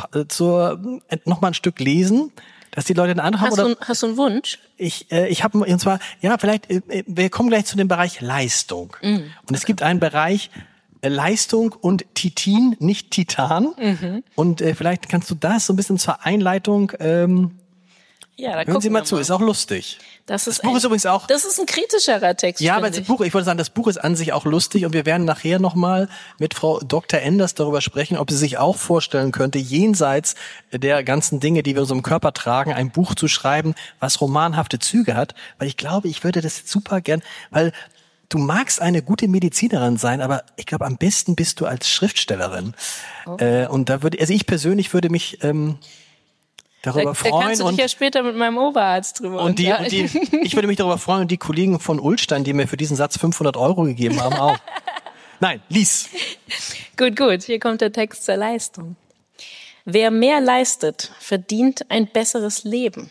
noch mal ein Stück lesen, dass die Leute eine andere haben? Hast du einen Wunsch? Ich habe, und zwar, ja, vielleicht, wir kommen gleich zu dem Bereich Leistung. Und es gibt einen Bereich Leistung und Titin, nicht Titan. Und vielleicht kannst du das so ein bisschen zur Einleitung, hören Sie mal zu, ist auch lustig. Das Buch ist übrigens auch. Das ist ein kritischerer Text. Ja, aber ich wollte sagen, das Buch ist an sich auch lustig und wir werden nachher nochmal mit Frau Dr. Enders darüber sprechen, ob sie sich auch vorstellen könnte, jenseits der ganzen Dinge, die wir in unserem Körper tragen, ein Buch zu schreiben, was romanhafte Züge hat. Weil ich glaube, ich würde das super gern, weil du magst eine gute Medizinerin sein, aber ich glaube, am besten bist du als Schriftstellerin. Und ich persönlich würde mich darüber freuen. Da kannst du dich ja später mit meinem Oberarzt drüber ich würde mich darüber freuen und die Kollegen von Ullstein, die mir für diesen Satz 500 € gegeben haben, auch. Nein, lies. Gut. Hier kommt der Text zur Leistung. Wer mehr leistet, verdient ein besseres Leben.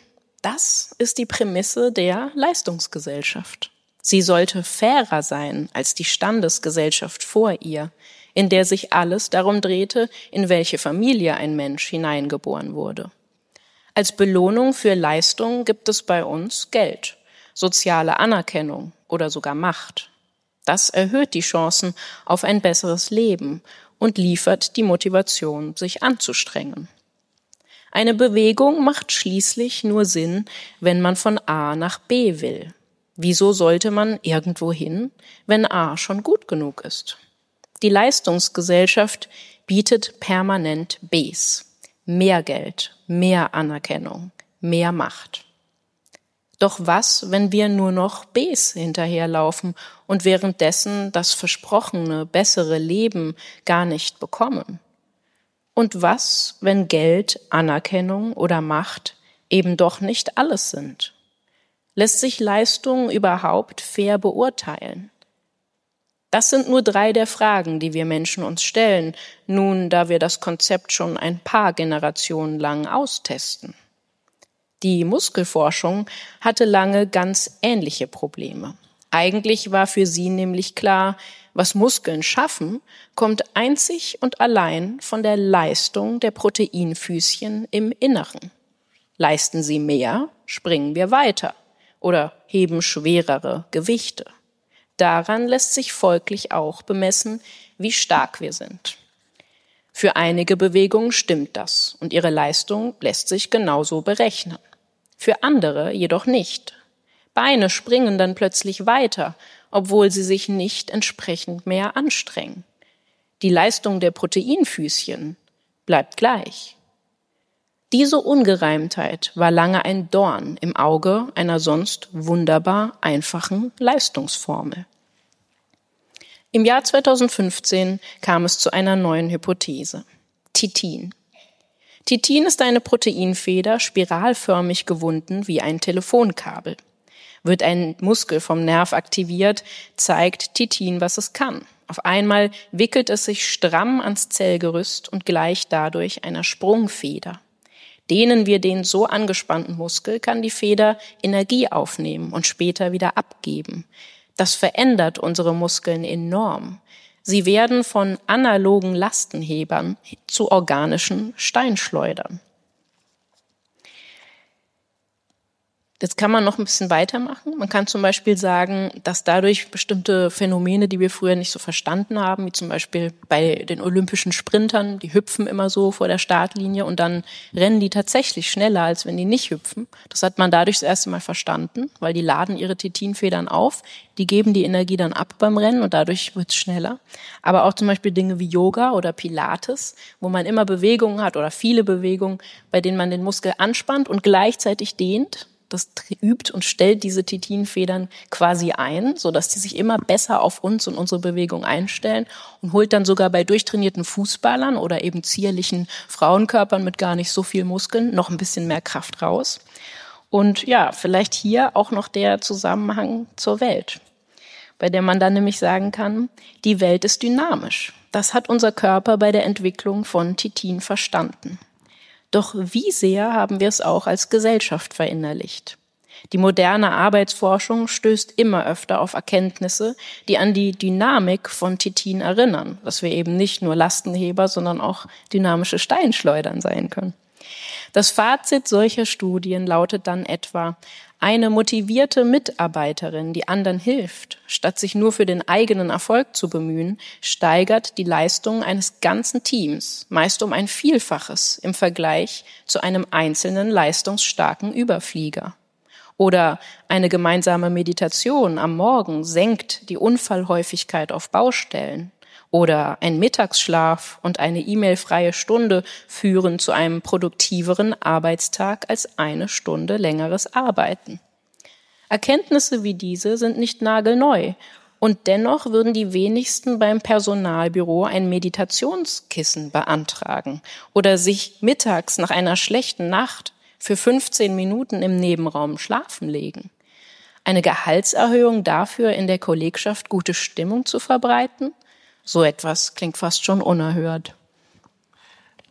Das ist die Prämisse der Leistungsgesellschaft. Sie sollte fairer sein als die Standesgesellschaft vor ihr, in der sich alles darum drehte, in welche Familie ein Mensch hineingeboren wurde. Als Belohnung für Leistung gibt es bei uns Geld, soziale Anerkennung oder sogar Macht. Das erhöht die Chancen auf ein besseres Leben und liefert die Motivation, sich anzustrengen. Eine Bewegung macht schließlich nur Sinn, wenn man von A nach B will. Wieso sollte man irgendwo hin, wenn A schon gut genug ist? Die Leistungsgesellschaft bietet permanent Bs. Mehr Geld, mehr Anerkennung, mehr Macht. Doch was, wenn wir nur noch Bs hinterherlaufen und währenddessen das versprochene, bessere Leben gar nicht bekommen? Und was, wenn Geld, Anerkennung oder Macht eben doch nicht alles sind? Lässt sich Leistung überhaupt fair beurteilen? Das sind nur 3 der Fragen, die wir Menschen uns stellen, nun, da wir das Konzept schon ein paar Generationen lang austesten. Die Muskelforschung hatte lange ganz ähnliche Probleme. Eigentlich war für sie nämlich klar, was Muskeln schaffen, kommt einzig und allein von der Leistung der Proteinfüßchen im Inneren. Leisten sie mehr, springen wir weiter oder heben schwerere Gewichte. Daran lässt sich folglich auch bemessen, wie stark wir sind. Für einige Bewegungen stimmt das und ihre Leistung lässt sich genauso berechnen. Für andere jedoch nicht. Beine springen dann plötzlich weiter, obwohl sie sich nicht entsprechend mehr anstrengen. Die Leistung der Proteinfüßchen bleibt gleich. Diese Ungereimtheit war lange ein Dorn im Auge einer sonst wunderbar einfachen Leistungsformel. Im Jahr 2015 kam es zu einer neuen Hypothese: Titin. Titin ist eine Proteinfeder, spiralförmig gewunden wie ein Telefonkabel. Wird ein Muskel vom Nerv aktiviert, zeigt Titin, was es kann. Auf einmal wickelt es sich stramm ans Zellgerüst und gleicht dadurch einer Sprungfeder. Dehnen wir den so angespannten Muskel, kann die Feder Energie aufnehmen und später wieder abgeben. Das verändert unsere Muskeln enorm. Sie werden von analogen Lastenhebern zu organischen Steinschleudern. Jetzt kann man noch ein bisschen weitermachen. Man kann zum Beispiel sagen, dass dadurch bestimmte Phänomene, die wir früher nicht so verstanden haben, wie zum Beispiel bei den olympischen Sprintern, die hüpfen immer so vor der Startlinie und dann rennen die tatsächlich schneller, als wenn die nicht hüpfen. Das hat man dadurch das erste Mal verstanden, weil die laden ihre Titinfedern auf, die geben die Energie dann ab beim Rennen und dadurch wird es schneller. Aber auch zum Beispiel Dinge wie Yoga oder Pilates, wo man immer Bewegungen hat oder viele Bewegungen, bei denen man den Muskel anspannt und gleichzeitig dehnt. Das übt und stellt diese Titinfedern quasi ein, sodass die sich immer besser auf uns und unsere Bewegung einstellen und holt dann sogar bei durchtrainierten Fußballern oder eben zierlichen Frauenkörpern mit gar nicht so viel Muskeln noch ein bisschen mehr Kraft raus. Und ja, vielleicht hier auch noch der Zusammenhang zur Welt, bei der man dann nämlich sagen kann, die Welt ist dynamisch. Das hat unser Körper bei der Entwicklung von Titin verstanden. Doch wie sehr haben wir es auch als Gesellschaft verinnerlicht? Die moderne Arbeitsforschung stößt immer öfter auf Erkenntnisse, die an die Dynamik von Titin erinnern, dass wir eben nicht nur Lastenheber, sondern auch dynamische Steinschleudern sein können. Das Fazit solcher Studien lautet dann etwa: Eine motivierte Mitarbeiterin, die anderen hilft, statt sich nur für den eigenen Erfolg zu bemühen, steigert die Leistung eines ganzen Teams, meist um ein Vielfaches im Vergleich zu einem einzelnen leistungsstarken Überflieger. Oder eine gemeinsame Meditation am Morgen senkt die Unfallhäufigkeit auf Baustellen. Oder ein Mittagsschlaf und eine E-Mail-freie Stunde führen zu einem produktiveren Arbeitstag als eine Stunde längeres Arbeiten. Erkenntnisse wie diese sind nicht nagelneu und dennoch würden die wenigsten beim Personalbüro ein Meditationskissen beantragen oder sich mittags nach einer schlechten Nacht für 15 Minuten im Nebenraum schlafen legen. Eine Gehaltserhöhung dafür, in der Kollegschaft gute Stimmung zu verbreiten? So etwas klingt fast schon unerhört.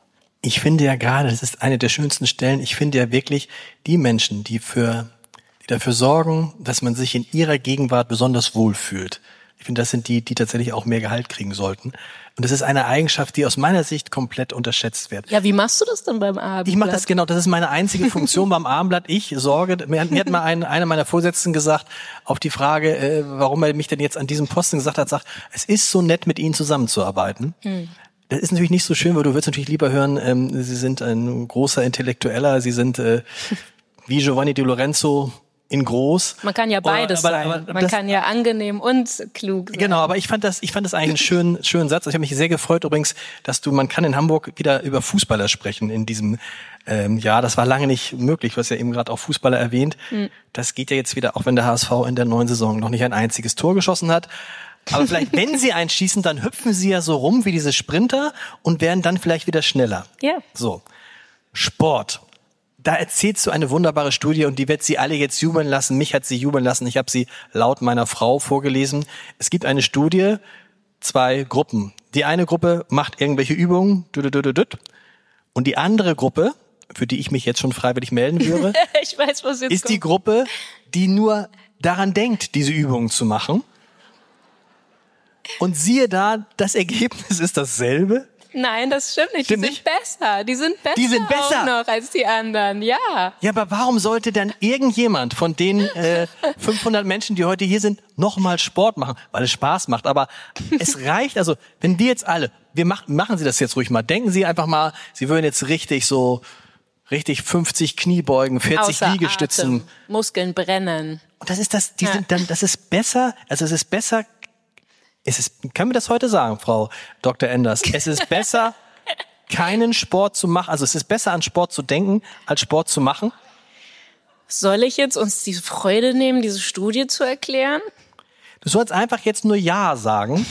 Ich finde ja gerade, das ist eine der schönsten Stellen, ich finde ja wirklich die Menschen, die dafür sorgen, dass man sich in ihrer Gegenwart besonders wohlfühlt. Ich finde, das sind die tatsächlich auch mehr Gehalt kriegen sollten. Und das ist eine Eigenschaft, die aus meiner Sicht komplett unterschätzt wird. Ja, wie machst du das denn beim Abendblatt? Ich mache das genau, das ist meine einzige Funktion beim Abendblatt. Ich sorge, mir hat mal einer meiner Vorsitzenden gesagt, auf die Frage, warum er mich denn jetzt an diesem Posten gesagt hat, sagt, es ist so nett, mit Ihnen zusammenzuarbeiten. Das ist natürlich nicht so schön, weil du würdest natürlich lieber hören, Sie sind ein großer Intellektueller, Sie sind wie Giovanni Di Lorenzo in groß. Man kann ja beides sein. Man kann ja angenehm und klug sein. Genau, aber ich fand das eigentlich einen schönen Satz. Ich habe mich sehr gefreut übrigens, man kann in Hamburg wieder über Fußballer sprechen in diesem Jahr. Das war lange nicht möglich, was ja eben gerade auch Fußballer erwähnt. Das geht ja jetzt wieder, auch wenn der HSV in der neuen Saison noch nicht ein einziges Tor geschossen hat. Aber vielleicht, wenn sie eins schießen, dann hüpfen sie ja so rum wie diese Sprinter und werden dann vielleicht wieder schneller. Ja. So. Sport. Da erzählst du eine wunderbare Studie und die wird sie alle jetzt jubeln lassen. Mich hat sie jubeln lassen. Ich habe sie laut meiner Frau vorgelesen. Es gibt eine Studie, 2 Gruppen. Die eine Gruppe macht irgendwelche Übungen und die andere Gruppe, für die ich mich jetzt schon freiwillig melden würde, ich weiß, was jetzt ist kommt. die Gruppe, die nur daran denkt, diese Übungen zu machen. Und siehe da, das Ergebnis ist dasselbe. Nein, das stimmt nicht. Die sind besser. Die sind besser auch noch als die anderen, ja. Ja, aber warum sollte dann irgendjemand von den 500 Menschen, die heute hier sind, nochmal Sport machen? Weil es Spaß macht. Aber es reicht, also wenn wir jetzt alle, machen Sie das jetzt ruhig mal. Denken Sie einfach mal, Sie würden jetzt richtig 50 Kniebeugen, 40 Außer Liegestützen. Atem, Muskeln brennen. Und das ist das ist besser, also es ist besser. Können wir das heute sagen, Frau Dr. Enders? Es ist besser, keinen Sport zu machen. Also es ist besser, an Sport zu denken, als Sport zu machen. Soll ich jetzt uns die Freude nehmen, diese Studie zu erklären? Du sollst einfach jetzt nur Ja sagen.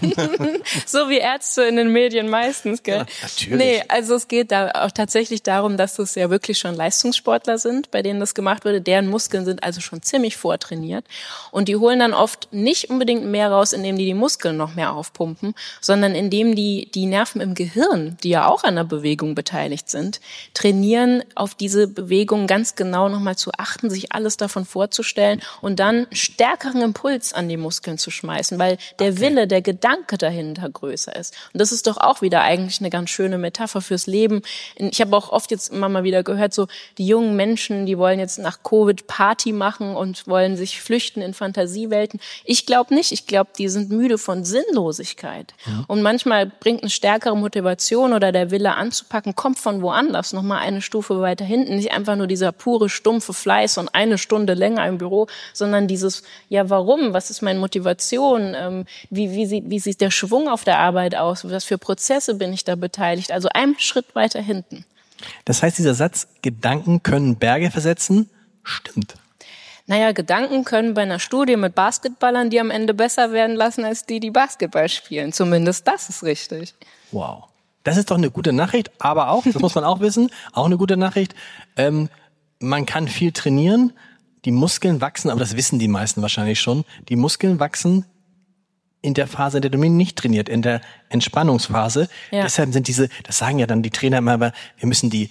So wie Ärzte in den Medien meistens, gell? Ja, natürlich. Nee, also es geht da auch tatsächlich darum, dass das ja wirklich schon Leistungssportler sind, bei denen das gemacht wurde. Deren Muskeln sind also schon ziemlich vortrainiert. Und die holen dann oft nicht unbedingt mehr raus, indem die Muskeln noch mehr aufpumpen, sondern indem die Nerven im Gehirn, die ja auch an der Bewegung beteiligt sind, trainieren, auf diese Bewegung ganz genau nochmal zu achten, sich alles davon vorzustellen und dann stärkeren Impuls an die Muskeln zu schmeißen, weil der Wille, der Gedanke dahinter größer ist. Und das ist doch auch wieder eigentlich eine ganz schöne Metapher fürs Leben. Ich habe auch oft jetzt immer mal wieder gehört, so die jungen Menschen, die wollen jetzt nach Covid Party machen und wollen sich flüchten in Fantasiewelten. Ich glaube nicht. Ich glaube, die sind müde von Sinnlosigkeit. Ja. Und manchmal bringt eine stärkere Motivation oder der Wille anzupacken, kommt von woanders, nochmal eine Stufe weiter hinten. Nicht einfach nur dieser pure, stumpfe Fleiß und eine Stunde länger im Büro, sondern dieses, ja warum, was ist meine Motivation, wie sieht der Schwung auf der Arbeit aus, was für Prozesse bin ich da beteiligt, also einen Schritt weiter hinten. Das heißt, dieser Satz, Gedanken können Berge versetzen, stimmt. Naja, Gedanken können bei einer Studie mit Basketballern die am Ende besser werden lassen, als die Basketball spielen. Zumindest das ist richtig. Wow. Das ist doch eine gute Nachricht, aber auch, das muss man auch wissen, auch eine gute Nachricht, man kann viel trainieren, die Muskeln wachsen, aber das wissen die meisten wahrscheinlich schon, die Muskeln wachsen in der Phase, in der du nicht trainiert, in der Entspannungsphase. Ja. Deshalb sind das sagen ja dann die Trainer immer, wir müssen die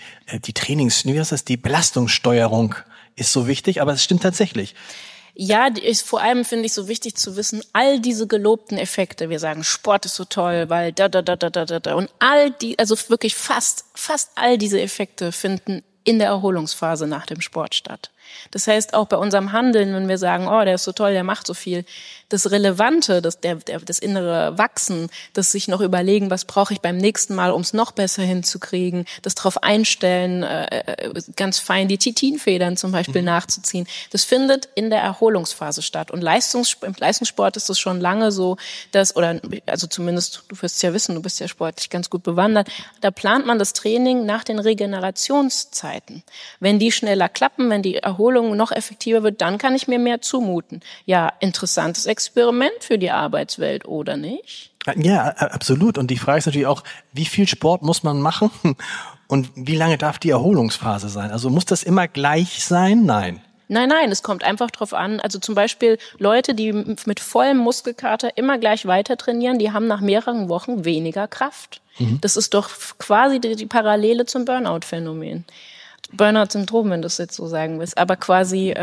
Belastungssteuerung ist so wichtig, aber es stimmt tatsächlich. Ja, ist vor allem, finde ich, so wichtig zu wissen, all diese gelobten Effekte, wir sagen, Sport ist so toll, weil und all die, also wirklich fast all diese Effekte finden in der Erholungsphase nach dem Sport statt. Das heißt, auch bei unserem Handeln, wenn wir sagen, oh, der ist so toll, der macht so viel, das Relevante, das innere Wachsen, das sich noch überlegen, was brauche ich beim nächsten Mal, um es noch besser hinzukriegen, das drauf einstellen, ganz fein die Titinfedern zum Beispiel nachzuziehen, das findet in der Erholungsphase statt. Und im Leistungssport ist es schon lange so, also zumindest, du wirst es ja wissen, du bist ja sportlich ganz gut bewandert, da plant man das Training nach den Regenerationszeiten. Wenn die schneller klappen, wenn die Erholung noch effektiver wird, dann kann ich mir mehr zumuten. Ja, interessantes Experiment für die Arbeitswelt, oder nicht? Ja, absolut. Und die Frage ist natürlich auch, wie viel Sport muss man machen und wie lange darf die Erholungsphase sein? Also muss das immer gleich sein? Nein. Nein, es kommt einfach drauf an. Also zum Beispiel Leute, die mit vollem Muskelkater immer gleich weiter trainieren, die haben nach mehreren Wochen weniger Kraft. Das ist doch quasi die Parallele zum Burnout-Phänomen. Burnout-Syndrom, wenn du es jetzt so sagen willst. Aber quasi,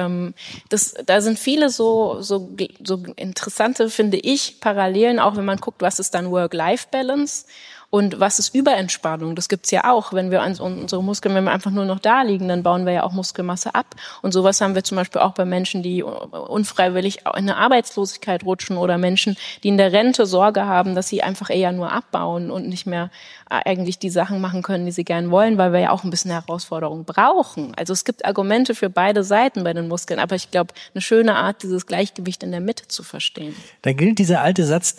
da sind viele so interessante, finde ich, Parallelen, auch wenn man guckt, was ist dann Work-Life-Balance und was ist Überentspannung. Das gibt's ja auch, wenn wir unsere Muskeln, wenn wir einfach nur noch da liegen, dann bauen wir ja auch Muskelmasse ab. Und sowas haben wir zum Beispiel auch bei Menschen, die unfreiwillig in eine Arbeitslosigkeit rutschen oder Menschen, die in der Rente Sorge haben, dass sie einfach eher nur abbauen und nicht mehr eigentlich die Sachen machen können, die sie gern wollen, weil wir ja auch ein bisschen Herausforderung brauchen. Also es gibt Argumente für beide Seiten bei den Muskeln, aber ich glaube, eine schöne Art, dieses Gleichgewicht in der Mitte zu verstehen. Da gilt dieser alte Satz,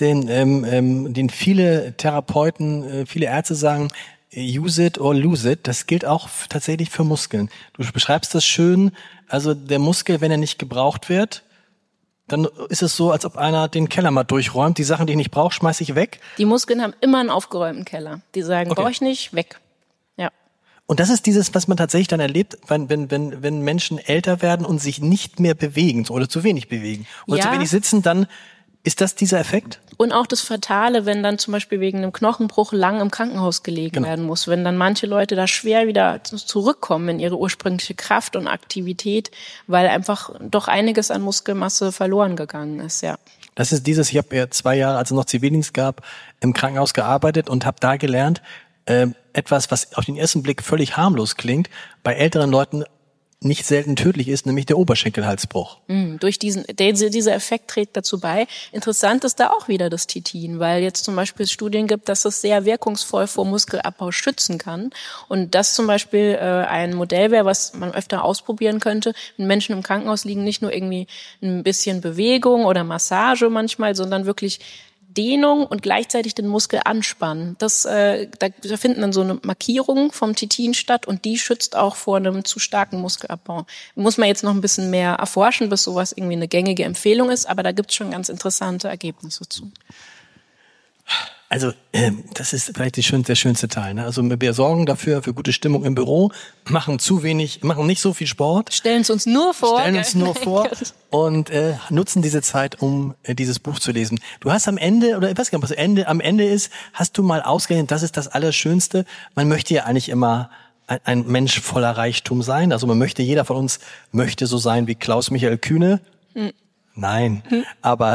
den viele Therapeuten, viele Ärzte sagen, use it or lose it. Das gilt auch tatsächlich für Muskeln. Du beschreibst das schön, also der Muskel, wenn er nicht gebraucht wird, dann ist es so, als ob einer den Keller mal durchräumt. Die Sachen, die ich nicht brauche, schmeiße ich weg. Die Muskeln haben immer einen aufgeräumten Keller. Die sagen, Okay. brauche ich nicht, weg. Ja. Und das ist dieses, was man tatsächlich dann erlebt, wenn Menschen älter werden und sich nicht mehr bewegen oder zu wenig bewegen oder Ja. zu wenig sitzen, dann ist das dieser Effekt? Und auch das Fatale, wenn dann zum Beispiel wegen einem Knochenbruch lang im Krankenhaus gelegen werden muss, wenn dann manche Leute da schwer wieder zurückkommen in ihre ursprüngliche Kraft und Aktivität, weil einfach doch einiges an Muskelmasse verloren gegangen ist, ja. Das ist ich habe ja 2 Jahre, als es noch Zivildienst gab, im Krankenhaus gearbeitet und habe da gelernt, etwas, was auf den ersten Blick völlig harmlos klingt, bei älteren Leuten nicht selten tödlich ist, nämlich der Oberschenkelhalsbruch. Durch dieser Effekt trägt dazu bei. Interessant ist da auch wieder das Titin, weil jetzt zum Beispiel es Studien gibt, dass es sehr wirkungsvoll vor Muskelabbau schützen kann. Und das zum Beispiel ein Modell wäre, was man öfter ausprobieren könnte. Wenn Menschen im Krankenhaus liegen, nicht nur irgendwie ein bisschen Bewegung oder Massage manchmal, sondern wirklich Dehnung und gleichzeitig den Muskel anspannen. Da finden dann so eine Markierung vom Titin statt und die schützt auch vor einem zu starken Muskelabbau. Muss man jetzt noch ein bisschen mehr erforschen, bis sowas irgendwie eine gängige Empfehlung ist, aber da gibt's schon ganz interessante Ergebnisse zu. Also das ist vielleicht der schönste Teil. Ne? Also wir sorgen dafür für gute Stimmung im Büro, machen nicht so viel Sport. Stellen uns nur vor und nutzen diese Zeit, um dieses Buch zu lesen. Du hast am Ende, oder ich weiß gar nicht, was am Ende ist, hast du mal ausgerechnet, das ist das Allerschönste. Man möchte ja eigentlich immer ein Mensch voller Reichtum sein. Also jeder von uns möchte so sein wie Klaus Michael Kühne. Nein, aber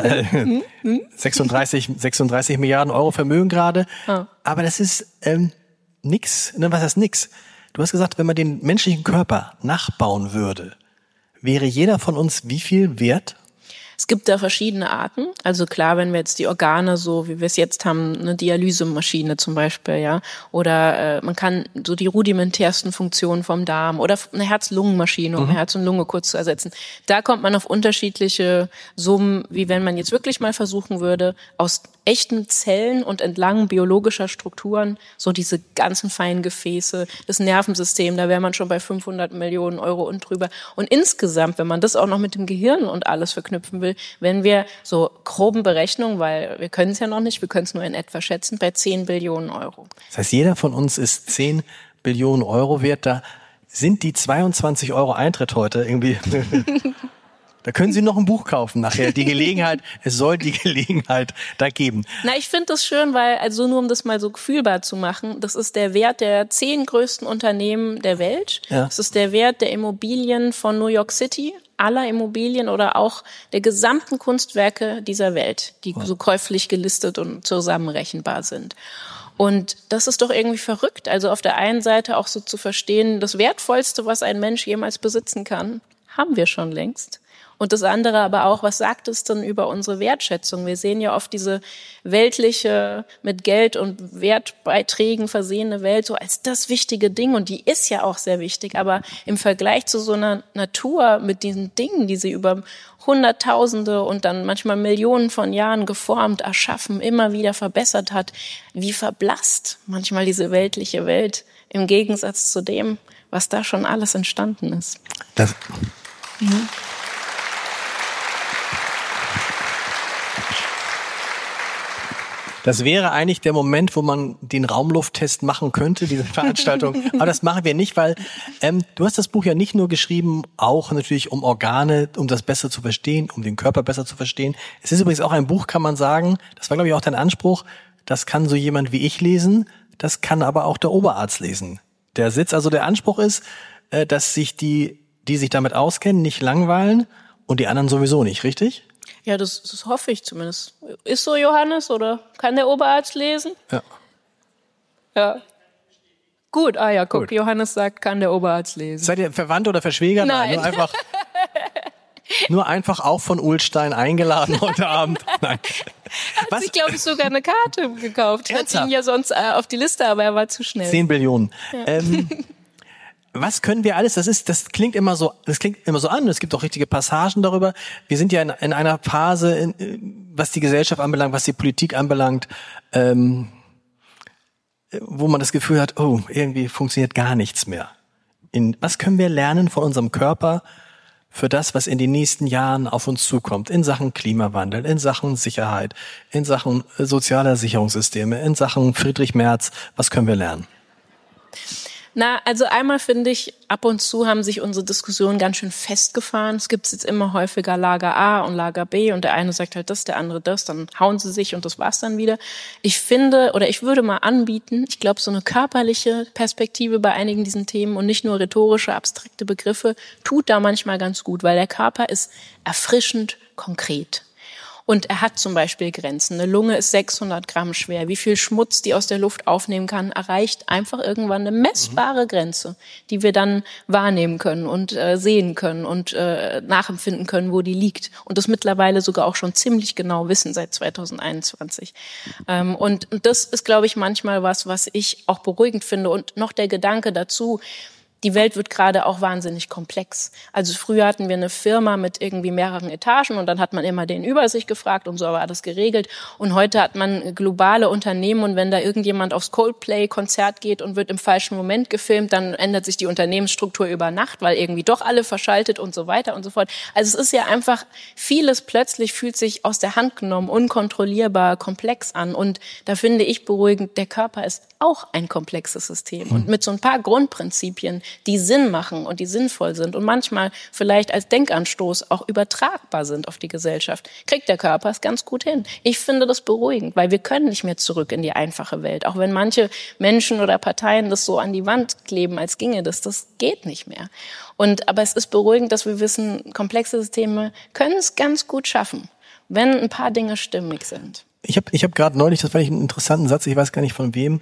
36 Milliarden Euro Vermögen gerade. Oh. Aber das ist nix. Was heißt nix? Du hast gesagt, wenn man den menschlichen Körper nachbauen würde, wäre jeder von uns wie viel wert? Es gibt da verschiedene Arten. Also klar, wenn wir jetzt die Organe so, wie wir es jetzt haben, eine Dialysemaschine zum Beispiel, ja, oder man kann so die rudimentärsten Funktionen vom Darm oder eine Herz-Lungen-Maschine, um Herz und Lunge kurz zu ersetzen. Da kommt man auf unterschiedliche Summen, wie wenn man jetzt wirklich mal versuchen würde, aus echten Zellen und entlang biologischer Strukturen so diese ganzen feinen Gefäße, das Nervensystem, da wäre man schon bei 500 Millionen Euro und drüber. Und insgesamt, wenn man das auch noch mit dem Gehirn und alles verknüpfen will, wenn wir so groben Berechnungen, weil wir können es ja noch nicht, wir können es nur in etwa schätzen, bei 10 Billionen Euro. Das heißt, jeder von uns ist 10 Billionen Euro wert. Da sind die 22 Euro Eintritt heute irgendwie... Da können Sie noch ein Buch kaufen nachher. Es soll die Gelegenheit da geben. Na, ich finde das schön, weil, also nur um das mal so fühlbar zu machen, das ist der Wert der 10 größten Unternehmen der Welt. Ja. Das ist der Wert der Immobilien von New York City, aller Immobilien oder auch der gesamten Kunstwerke dieser Welt, die so käuflich gelistet und zusammenrechenbar sind. Und das ist doch irgendwie verrückt. Also auf der einen Seite auch so zu verstehen, das Wertvollste, was ein Mensch jemals besitzen kann, haben wir schon längst. Und das andere aber auch, was sagt es denn über unsere Wertschätzung? Wir sehen ja oft diese weltliche, mit Geld und Wertbeiträgen versehene Welt so als das wichtige Ding. Und die ist ja auch sehr wichtig. Aber im Vergleich zu so einer Natur mit diesen Dingen, die sie über Hunderttausende und dann manchmal Millionen von Jahren geformt, erschaffen, immer wieder verbessert hat, wie verblasst manchmal diese weltliche Welt im Gegensatz zu dem, was da schon alles entstanden ist. Das wäre eigentlich der Moment, wo man den Raumlufttest machen könnte, diese Veranstaltung. Aber das machen wir nicht, weil du hast das Buch ja nicht nur geschrieben, auch natürlich um Organe, um das besser zu verstehen, um den Körper besser zu verstehen. Es ist übrigens auch ein Buch, kann man sagen, das war glaube ich auch dein Anspruch, das kann so jemand wie ich lesen, das kann aber auch der Oberarzt lesen. Der Anspruch ist, dass sich die sich damit auskennen, nicht langweilen und die anderen sowieso nicht, richtig? Ja, das hoffe ich zumindest. Ist so, Johannes, oder kann der Oberarzt lesen? Ja. Ja. Gut, guck, Gut. Johannes sagt, kann der Oberarzt lesen. Seid ihr verwandt oder verschwägert? Nein. Nur einfach auch von Ulstein eingeladen heute Abend. Nein. Hat sich, glaube ich, sogar eine Karte gekauft. Ich hätte ihn ja sonst auf die Liste, aber er war zu schnell. 10 Billionen. Ja. Was können wir alles? Das klingt immer so an. Es gibt auch richtige Passagen darüber. Wir sind ja in einer Phase, was die Gesellschaft anbelangt, was die Politik anbelangt, wo man das Gefühl hat, oh, irgendwie funktioniert gar nichts mehr. Was können wir lernen von unserem Körper für das, was in den nächsten Jahren auf uns zukommt, in Sachen Klimawandel, in Sachen Sicherheit, in Sachen sozialer Sicherungssysteme, in Sachen Friedrich Merz? Was können wir lernen? Na, also einmal finde ich, ab und zu haben sich unsere Diskussionen ganz schön festgefahren. Es gibt jetzt immer häufiger Lager A und Lager B und der eine sagt halt das, der andere das, dann hauen sie sich und das war's dann wieder. Ich finde, oder ich würde mal anbieten, ich glaube, so eine körperliche Perspektive bei einigen diesen Themen und nicht nur rhetorische, abstrakte Begriffe tut da manchmal ganz gut, weil der Körper ist erfrischend konkret. Und er hat zum Beispiel Grenzen. Eine Lunge ist 600 Gramm schwer. Wie viel Schmutz die aus der Luft aufnehmen kann, erreicht einfach irgendwann eine messbare Grenze, die wir dann wahrnehmen können und sehen können und nachempfinden können, wo die liegt. Und das mittlerweile sogar auch schon ziemlich genau wissen seit 2021. Und das ist, glaube ich, manchmal was ich auch beruhigend finde. Und noch der Gedanke dazu, die Welt wird gerade auch wahnsinnig komplex. Also früher hatten wir eine Firma mit irgendwie mehreren Etagen und dann hat man immer den über sich gefragt und so war das geregelt. Und heute hat man globale Unternehmen und wenn da irgendjemand aufs Coldplay-Konzert geht und wird im falschen Moment gefilmt, dann ändert sich die Unternehmensstruktur über Nacht, weil irgendwie doch alle verschaltet und so weiter und so fort. Also es ist ja einfach, vieles plötzlich fühlt sich aus der Hand genommen, unkontrollierbar, komplex an. Und da finde ich beruhigend, der Körper ist auch ein komplexes System. Und mit so ein paar Grundprinzipien, die Sinn machen und die sinnvoll sind und manchmal vielleicht als Denkanstoß auch übertragbar sind auf die Gesellschaft, kriegt der Körper es ganz gut hin. Ich finde das beruhigend, weil wir können nicht mehr zurück in die einfache Welt. Auch wenn manche Menschen oder Parteien das so an die Wand kleben, als ginge das geht nicht mehr. Aber es ist beruhigend, dass wir wissen, komplexe Systeme können es ganz gut schaffen, wenn ein paar Dinge stimmig sind. Ich hab gerade neulich, das fand ich einen interessanten Satz, ich weiß gar nicht von wem,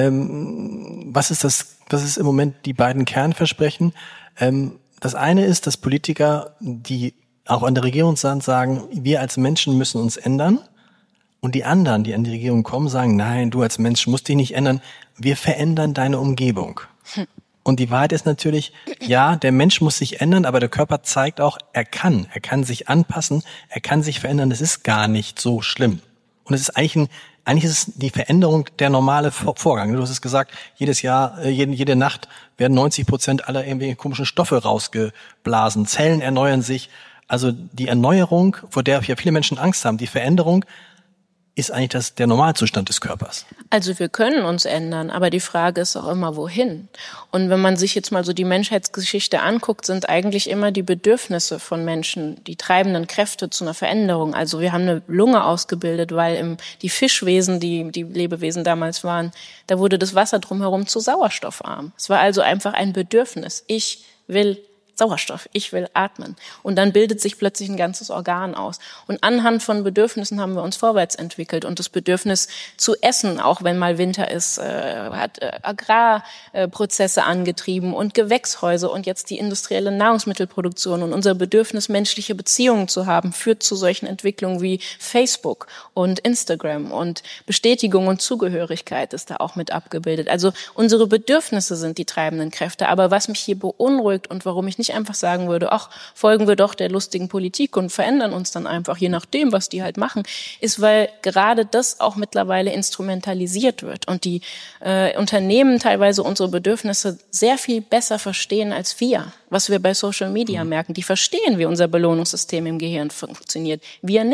was ist im Moment die beiden Kernversprechen? Das eine ist, dass Politiker, die auch an der Regierung sind, sagen, wir als Menschen müssen uns ändern. Und die anderen, die an die Regierung kommen, sagen, nein, du als Mensch musst dich nicht ändern, wir verändern deine Umgebung. Und die Wahrheit ist natürlich, ja, der Mensch muss sich ändern, aber der Körper zeigt auch, er kann sich anpassen, er kann sich verändern, das ist gar nicht so schlimm. Und es ist eigentlich ist die Veränderung der normale Vorgang. Du hast es gesagt, jedes Jahr, jede Nacht werden 90% aller irgendwelche komischen Stoffe rausgeblasen. Zellen erneuern sich. Also die Erneuerung, vor der ja viele Menschen Angst haben, die Veränderung ist eigentlich der Normalzustand des Körpers. Also wir können uns ändern, aber die Frage ist auch immer, wohin? Und wenn man sich jetzt mal so die Menschheitsgeschichte anguckt, sind eigentlich immer die Bedürfnisse von Menschen die treibenden Kräfte zu einer Veränderung. Also wir haben eine Lunge ausgebildet, weil die Fischwesen, die Lebewesen damals waren, da wurde das Wasser drumherum zu sauerstoffarm. Es war also einfach ein Bedürfnis. Ich will Sauerstoff, ich will atmen. Und dann bildet sich plötzlich ein ganzes Organ aus. Und anhand von Bedürfnissen haben wir uns vorwärts entwickelt. Und das Bedürfnis zu essen, auch wenn mal Winter ist, hat Agrarprozesse angetrieben und Gewächshäuser und jetzt die industrielle Nahrungsmittelproduktion. Und unser Bedürfnis, menschliche Beziehungen zu haben, führt zu solchen Entwicklungen wie Facebook und Instagram. Und Bestätigung und Zugehörigkeit ist da auch mit abgebildet. Also unsere Bedürfnisse sind die treibenden Kräfte. Aber was mich hier beunruhigt und warum ich nicht einfach sagen würde, ach, folgen wir doch der lustigen Politik und verändern uns dann einfach, je nachdem, was die halt machen, ist, weil gerade das auch mittlerweile instrumentalisiert wird und die Unternehmen teilweise unsere Bedürfnisse sehr viel besser verstehen als wir, was wir bei Social Media merken. Die verstehen, wie unser Belohnungssystem im Gehirn funktioniert. Wir nicht,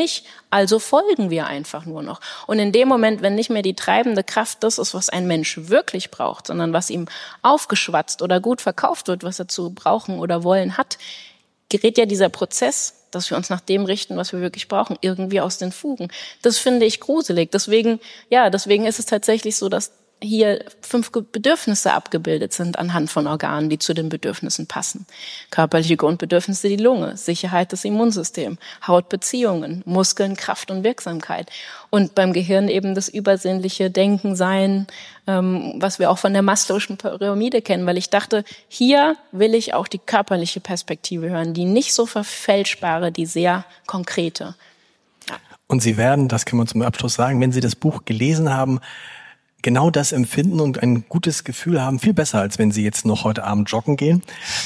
Also folgen wir einfach nur noch. Und in dem Moment, wenn nicht mehr die treibende Kraft das ist, was ein Mensch wirklich braucht, sondern was ihm aufgeschwatzt oder gut verkauft wird, was er zu brauchen oder wollen hat, gerät ja dieser Prozess, dass wir uns nach dem richten, was wir wirklich brauchen, irgendwie aus den Fugen. Das finde ich gruselig. Deswegen ist es tatsächlich so, dass hier 5 Bedürfnisse abgebildet sind anhand von Organen, die zu den Bedürfnissen passen. Körperliche Grundbedürfnisse, die Lunge, Sicherheit des Immunsystems, Haut, Beziehungen, Muskeln, Kraft und Wirksamkeit. Und beim Gehirn eben das übersinnliche Denken, Sein, was wir auch von der Maslow'schen Pyramide kennen, weil ich dachte, hier will ich auch die körperliche Perspektive hören, die nicht so verfälschbare, die sehr konkrete. Ja. Und Sie werden, das kann man zum Abschluss sagen, wenn Sie das Buch gelesen haben, genau das empfinden und ein gutes Gefühl haben, viel besser, als wenn Sie jetzt noch heute Abend joggen gehen.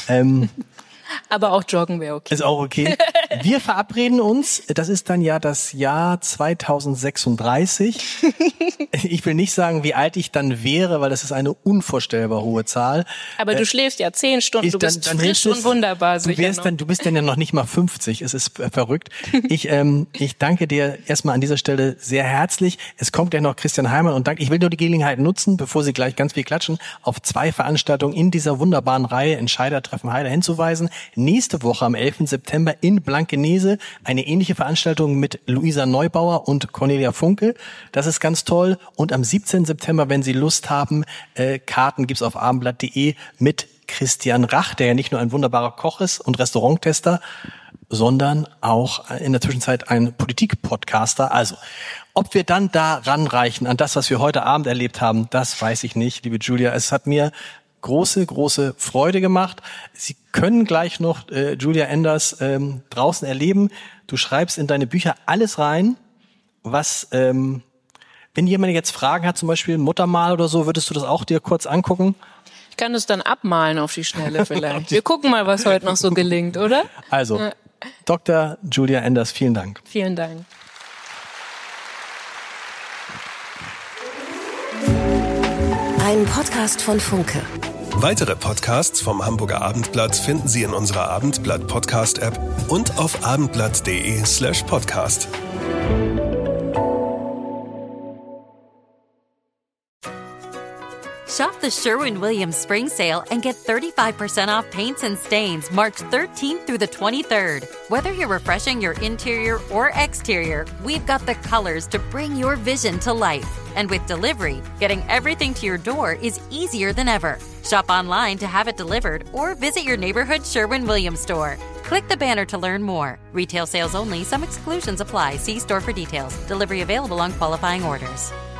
Aber auch joggen wäre okay. Ist auch okay. Wir verabreden uns, das ist dann ja das Jahr 2036. Ich will nicht sagen, wie alt ich dann wäre, weil das ist eine unvorstellbar hohe Zahl. Aber du schläfst ja 10 Stunden, du bist frisch und wunderbar. Du bist dann ja noch nicht mal 50, es ist verrückt. Ich danke dir erstmal an dieser Stelle sehr herzlich. Es kommt gleich noch Christian Heimann und ich will nur die Gelegenheit nutzen, bevor Sie gleich ganz viel klatschen, auf 2 Veranstaltungen in dieser wunderbaren Reihe Entscheider treffen Heider hinzuweisen. Nächste Woche am 11. September in Blankenese eine ähnliche Veranstaltung mit Luisa Neubauer und Cornelia Funke. Das ist ganz toll. Und am 17. September, wenn Sie Lust haben, Karten gibt's auf abendblatt.de mit Christian Rach, der ja nicht nur ein wunderbarer Koch ist und Restauranttester, sondern auch in der Zwischenzeit ein Politik-Podcaster. Also, ob wir dann da ranreichen an das, was wir heute Abend erlebt haben, das weiß ich nicht, liebe Julia. Es hat mir große Freude gemacht. Sie können gleich noch Julia Enders draußen erleben. Du schreibst in deine Bücher alles rein, was, wenn jemand jetzt Fragen hat, zum Beispiel Muttermal oder so, würdest du das auch dir kurz angucken? Ich kann das dann abmalen auf die Schnelle vielleicht. Wir gucken mal, was heute noch so gelingt, oder? Also, Dr. Julia Enders, vielen Dank. Vielen Dank. Ein Podcast von Funke. Weitere Podcasts vom Hamburger Abendblatt finden Sie in unserer Abendblatt-Podcast-App und auf abendblatt.de/podcast. Shop the Sherwin-Williams Spring Sale and get 35% off paints and stains March 13th through the 23rd. Whether you're refreshing your interior or exterior, we've got the colors to bring your vision to life. And with delivery, getting everything to your door is easier than ever. Shop online to have it delivered or visit your neighborhood Sherwin-Williams store. Click the banner to learn more. Retail sales only. Some exclusions apply. See store for details. Delivery available on qualifying orders.